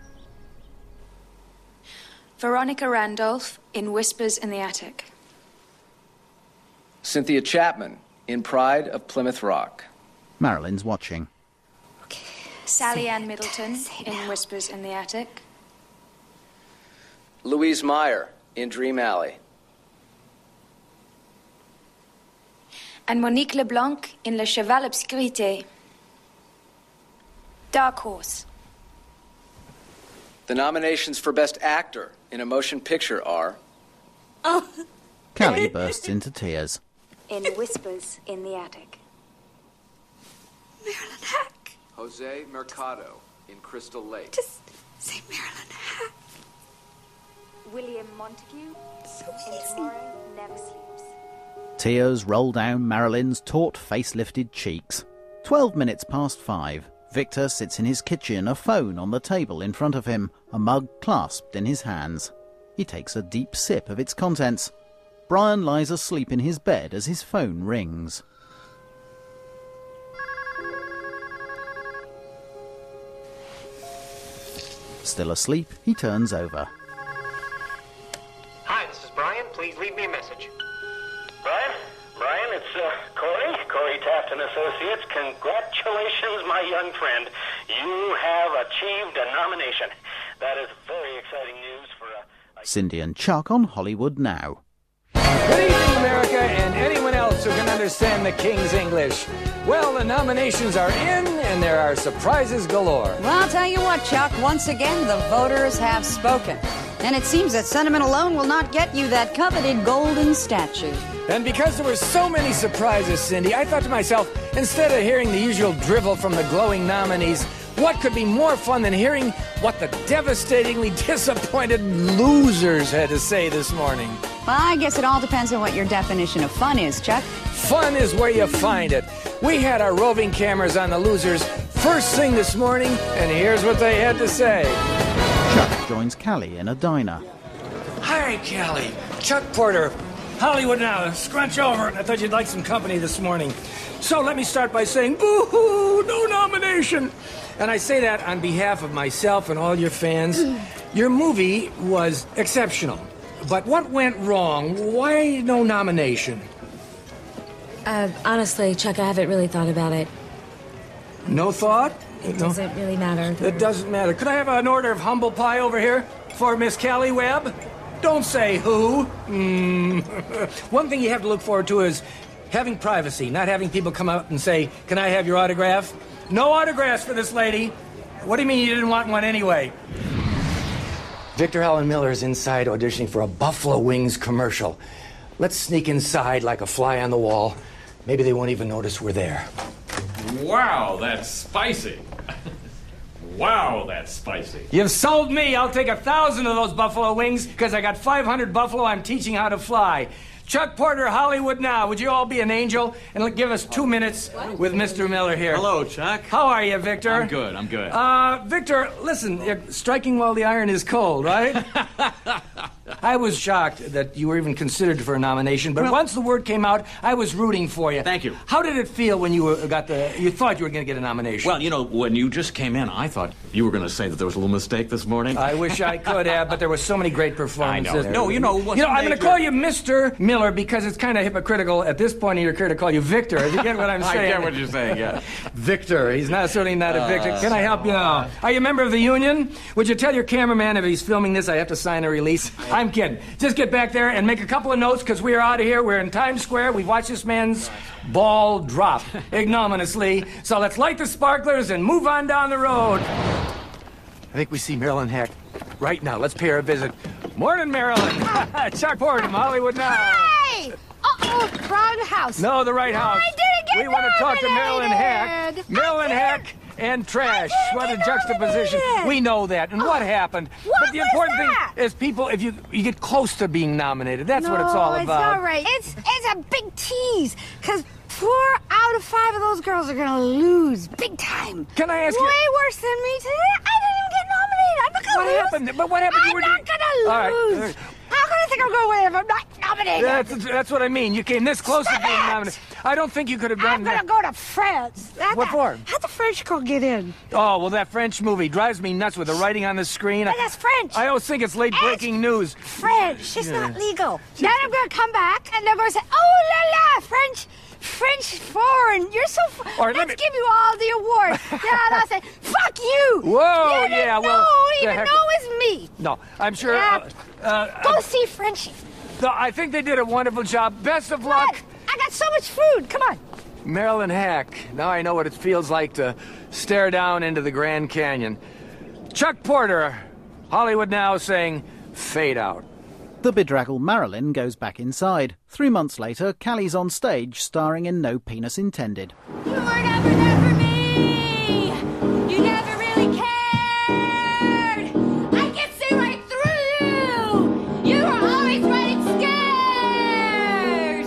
Veronica Randolph in Whispers in the Attic. Cynthia Chapman in Pride of Plymouth Rock. Marilyn's watching. Sally Ann Middleton in Whispers in the Attic. Louise Meyer in Dream Alley. And Monique LeBlanc in Le Cheval Obscurité. Dark Horse. The nominations for Best Actor in a Motion Picture are... Oh. Callie bursts into tears. In Whispers in the Attic. Marilyn Hack. Jose Mercado in Crystal Lake. Just say Marilyn Hack. William Montague So in easy. Tomorrow Never Sleeps. Tears roll down Marilyn's taut, face-lifted cheeks. Twelve minutes past five. Victor sits in his kitchen, a phone on the table in front of him, a mug clasped in his hands. He takes a deep sip of its contents. Brian lies asleep in his bed as his phone rings. Still asleep, he turns over. Hi, this is Brian. Please leave me a message. Brian? Brian, it's uh, Corey. Corey Taft and Associates. Congratulations, my young friend. You have achieved a nomination. That is very exciting news for a... Cindy and Chuck on Hollywood Now. Good evening, America, and anyone else who can understand the King's English. Well, the nominations are in, and there are surprises galore. Well, I'll tell you what, Chuck. Once again, the voters have spoken. And it seems that sentiment alone will not get you that coveted golden statue. And because there were so many surprises, Cindy, I thought to myself, instead of hearing the usual drivel from the glowing nominees, what could be more fun than hearing what the devastatingly disappointed losers had to say this morning? Well, I guess it all depends on what your definition of fun is, Chuck. Fun is where you find it. We had our roving cameras on the losers first thing this morning, and here's what they had to say. Chuck joins Callie in a diner. Hi, Callie. Chuck Porter, Hollywood Now. Scrunch over. I thought you'd like some company this morning. So let me start by saying, boo-hoo, no nomination. And I say that on behalf of myself and all your fans. Your movie was exceptional. But what went wrong? Why no nomination? Uh, honestly, Chuck, I haven't really thought about it. No thought? It No. doesn't really matter. It doesn't matter. Could I have an order of humble pie over here for Miss Callie Webb? Don't say who. Mm. One thing you have to look forward to is having privacy, not having people come out and say, can I have your autograph? No autographs for this lady. What do you mean you didn't want one anyway? Victor Allen Miller is inside auditioning for a Buffalo Wings commercial. Let's sneak inside like a fly on the wall. Maybe they won't even notice we're there. Wow, that's spicy. Wow, that's spicy. You've sold me. I'll take a thousand of those Buffalo Wings because I got five hundred Buffalo I'm teaching how to fly. Chuck Porter, Hollywood Now. Would you all be an angel and give us two minutes with Mister Miller here? Hello, Chuck. How are you, Victor? I'm good, I'm good. Uh, Victor, listen, you're striking while the iron is cold, right? I was shocked that you were even considered for a nomination, but Well- once the word came out, I was rooting for you. Thank you. How did it feel when you were, got the? You thought you were going to get a nomination? Well, you know, when you just came in, I thought you were going to say that there was a little mistake this morning. I wish I could have, but there were so many great performances. I know. No, you know what's You know, I'm going to major- call you Mister Miller because it's kind of hypocritical at this point in your career to call you Victor. You get what I'm I saying? get what you're saying, yeah. Victor. He's not certainly not a Victor. Uh, Can I help you now? Are you a member of the union? Would you tell your cameraman if he's filming this I have to sign a release? I'm kidding. Just get back there and make a couple of notes because we are out of here. We're in Times Square. We've watched this man's ball drop ignominiously. So let's light the sparklers and move on down the road. I think we see Marilyn Heck right now. Let's pay her a visit. Morning, Marilyn. Chuck Porter from Hollywood Now. Hey! Uh-oh, wrong house. No, the right house. I didn't get We want to talk to Marilyn Heck. nominated. Marilyn Heck and trash. What a juxtaposition. nominated. We know that. And what happened? What but the was important that? thing is people, if you you get close to being nominated, that's what it's No, all it's about. all right. It's it's a big tease because four out of five of those girls are gonna lose big time. Can I ask Way you? worse than me today. I didn't even get nominated. I'm not gonna What lose. happened? But what happened? You I'm were not doing- gonna All right, lose. all right. How can I think I'm gonna win if I'm not nominated? That's, that's what I mean. You came this close Stop to being it! nominated. I don't think you could have done I'm gonna that. go to France. How What the, for? How'd the French girl get in? Oh, well, that French movie drives me nuts with the writing on the screen. But that's French. I always think it's late breaking news. French. It's Yeah. not legal. Then I'm gonna come back and they're gonna say, "Oh la la, French, French foreign. You're so. F- All right, let Let's me- give you all the awards." Yeah, and I'll say, "Fuck you." Whoa, you didn't yeah, know, well, the even heck- though it was me. No, I'm sure. Yeah. Uh, uh, Go see Frenchie. no, I think they did a wonderful job. Best of luck. What? I got so much food. Come on. Marilyn Heck. Now I know what it feels like to stare down into the Grand Canyon. Chuck Porter, Hollywood Now, saying, fade out. The bedraggled Marilyn goes back inside. Three months later, Callie's on stage starring in No Penis Intended. You were never there for me. You never really cared. I can see right through you. You were always running scared.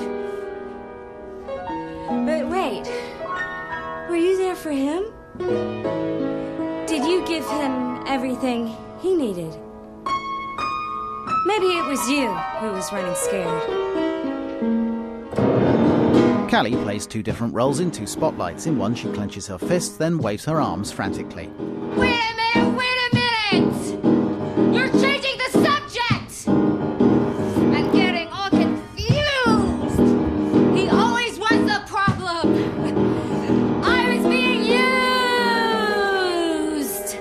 But wait, were you there for him? Did you give him everything he needed? Maybe it was you who was running scared. Callie plays two different roles in two spotlights. In one, she clenches her fists, then waves her arms frantically. Wait a minute, wait a minute! You're changing the subject! I'm getting all confused! He always was the problem! I was being used!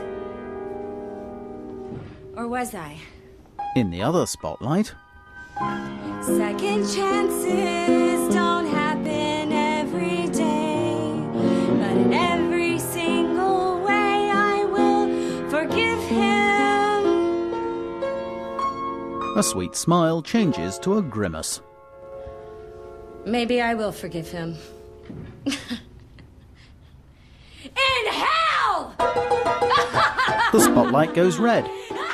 Or was I? In the other spotlight, Second chances don't happen every day, but in every single way I will forgive him. A sweet smile changes to a grimace. Maybe I will forgive him. In hell! The spotlight goes red.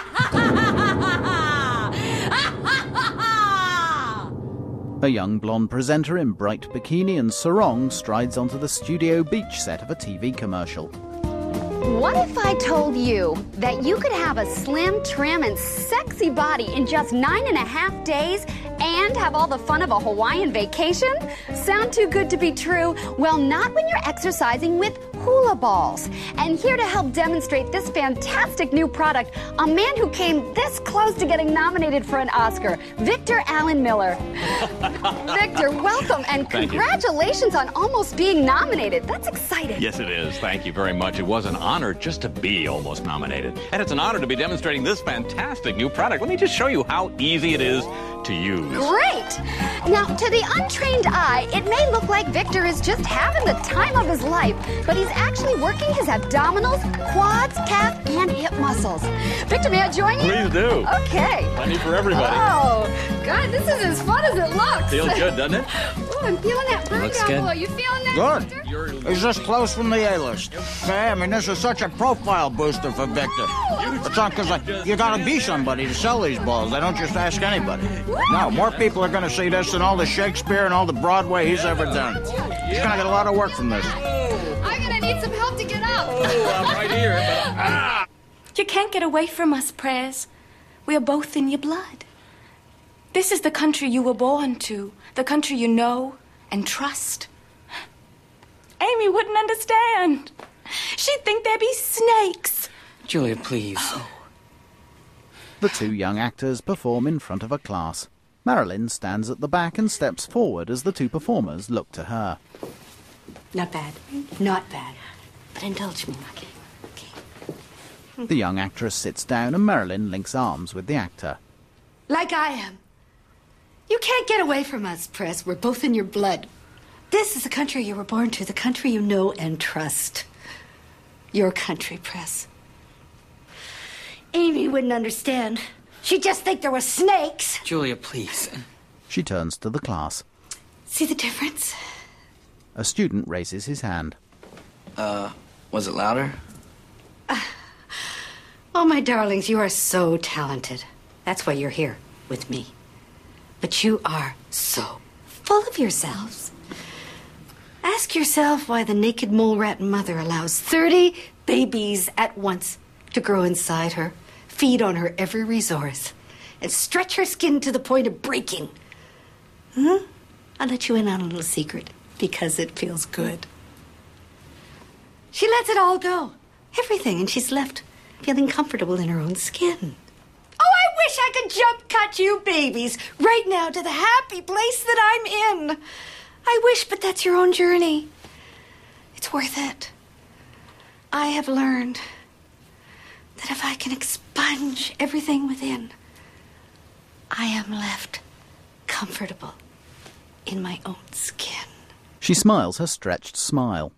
A young blonde presenter in bright bikini and sarong strides onto the studio beach set of a T V commercial. What if I told you that you could have a slim, trim, and sexy body in just nine and a half days and have all the fun of a Hawaiian vacation? Sound too good to be true? Well, not when you're exercising with hula balls. And here to help demonstrate this fantastic new product, a man who came this close to getting nominated for an Oscar, Victor Allen Miller. Victor, welcome, and Thank you. congratulations on almost being nominated. That's exciting. Yes, it is. Thank you very much. It was an honor just to be almost nominated. And it's an honor to be demonstrating this fantastic new product. Let me just show you how easy it is to use. Great! Now, to the untrained eye, it may look like Victor is just having the time of his life, but he's actually working his abdominals, quads, calf, and hip muscles. Victor, may I join you? Please do. Okay. Plenty for everybody. Oh, God, this is as fun as it looks. Feels good, doesn't it? Oh, I'm feeling that burn Looks down good. below. You feeling that, Victor? Good. He's just close from the A-list. Okay, I mean, this is such a profile booster for Victor. It's not because like, you gotta be somebody to sell these balls. They don't just ask anybody. No, more people are gonna see this than all the Shakespeare and all the Broadway he's ever done. He's gonna get a lot of work from this. I'm gonna need some help to get up. Oh, I'm right here. But, ah! You can't get away from us, Prez. We are both in your blood. This is the country you were born to, the country you know and trust. Amy wouldn't understand. She'd think there'd be snakes. Julia, please. The two young actors perform in front of a class. Marilyn stands at the back and steps forward as the two performers look to her. Not bad. Not bad. But indulge me. Okay. The young actress sits down and Marilyn links arms with the actor. Like I am. You can't get away from us, Press. We're both in your blood. This is the country you were born to, the country you know and trust. Your country, Press. Amy wouldn't understand. She'd just think there were snakes. Julia, please. She turns to the class. See the difference? A student raises his hand. Uh, was it louder? Oh, my darlings, you are so talented. That's why you're here with me. But you are so full of yourselves. Ask yourself why the naked mole rat mother allows thirty babies at once to grow inside her, feed on her every resource, and stretch her skin to the point of breaking. Hmm? I'll let you in on a little secret, because it feels good. She lets it all go, everything, and she's left feeling comfortable in her own skin. Oh, I wish I could jump cut you babies right now to the happy place that I'm in. I wish, but that's your own journey. It's worth it. I have learned that if I can expunge everything within, I am left comfortable in my own skin. She smiles her stretched smile.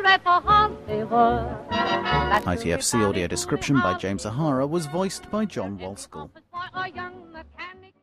I T F C audio description by James O'Hara was voiced by John Walskell.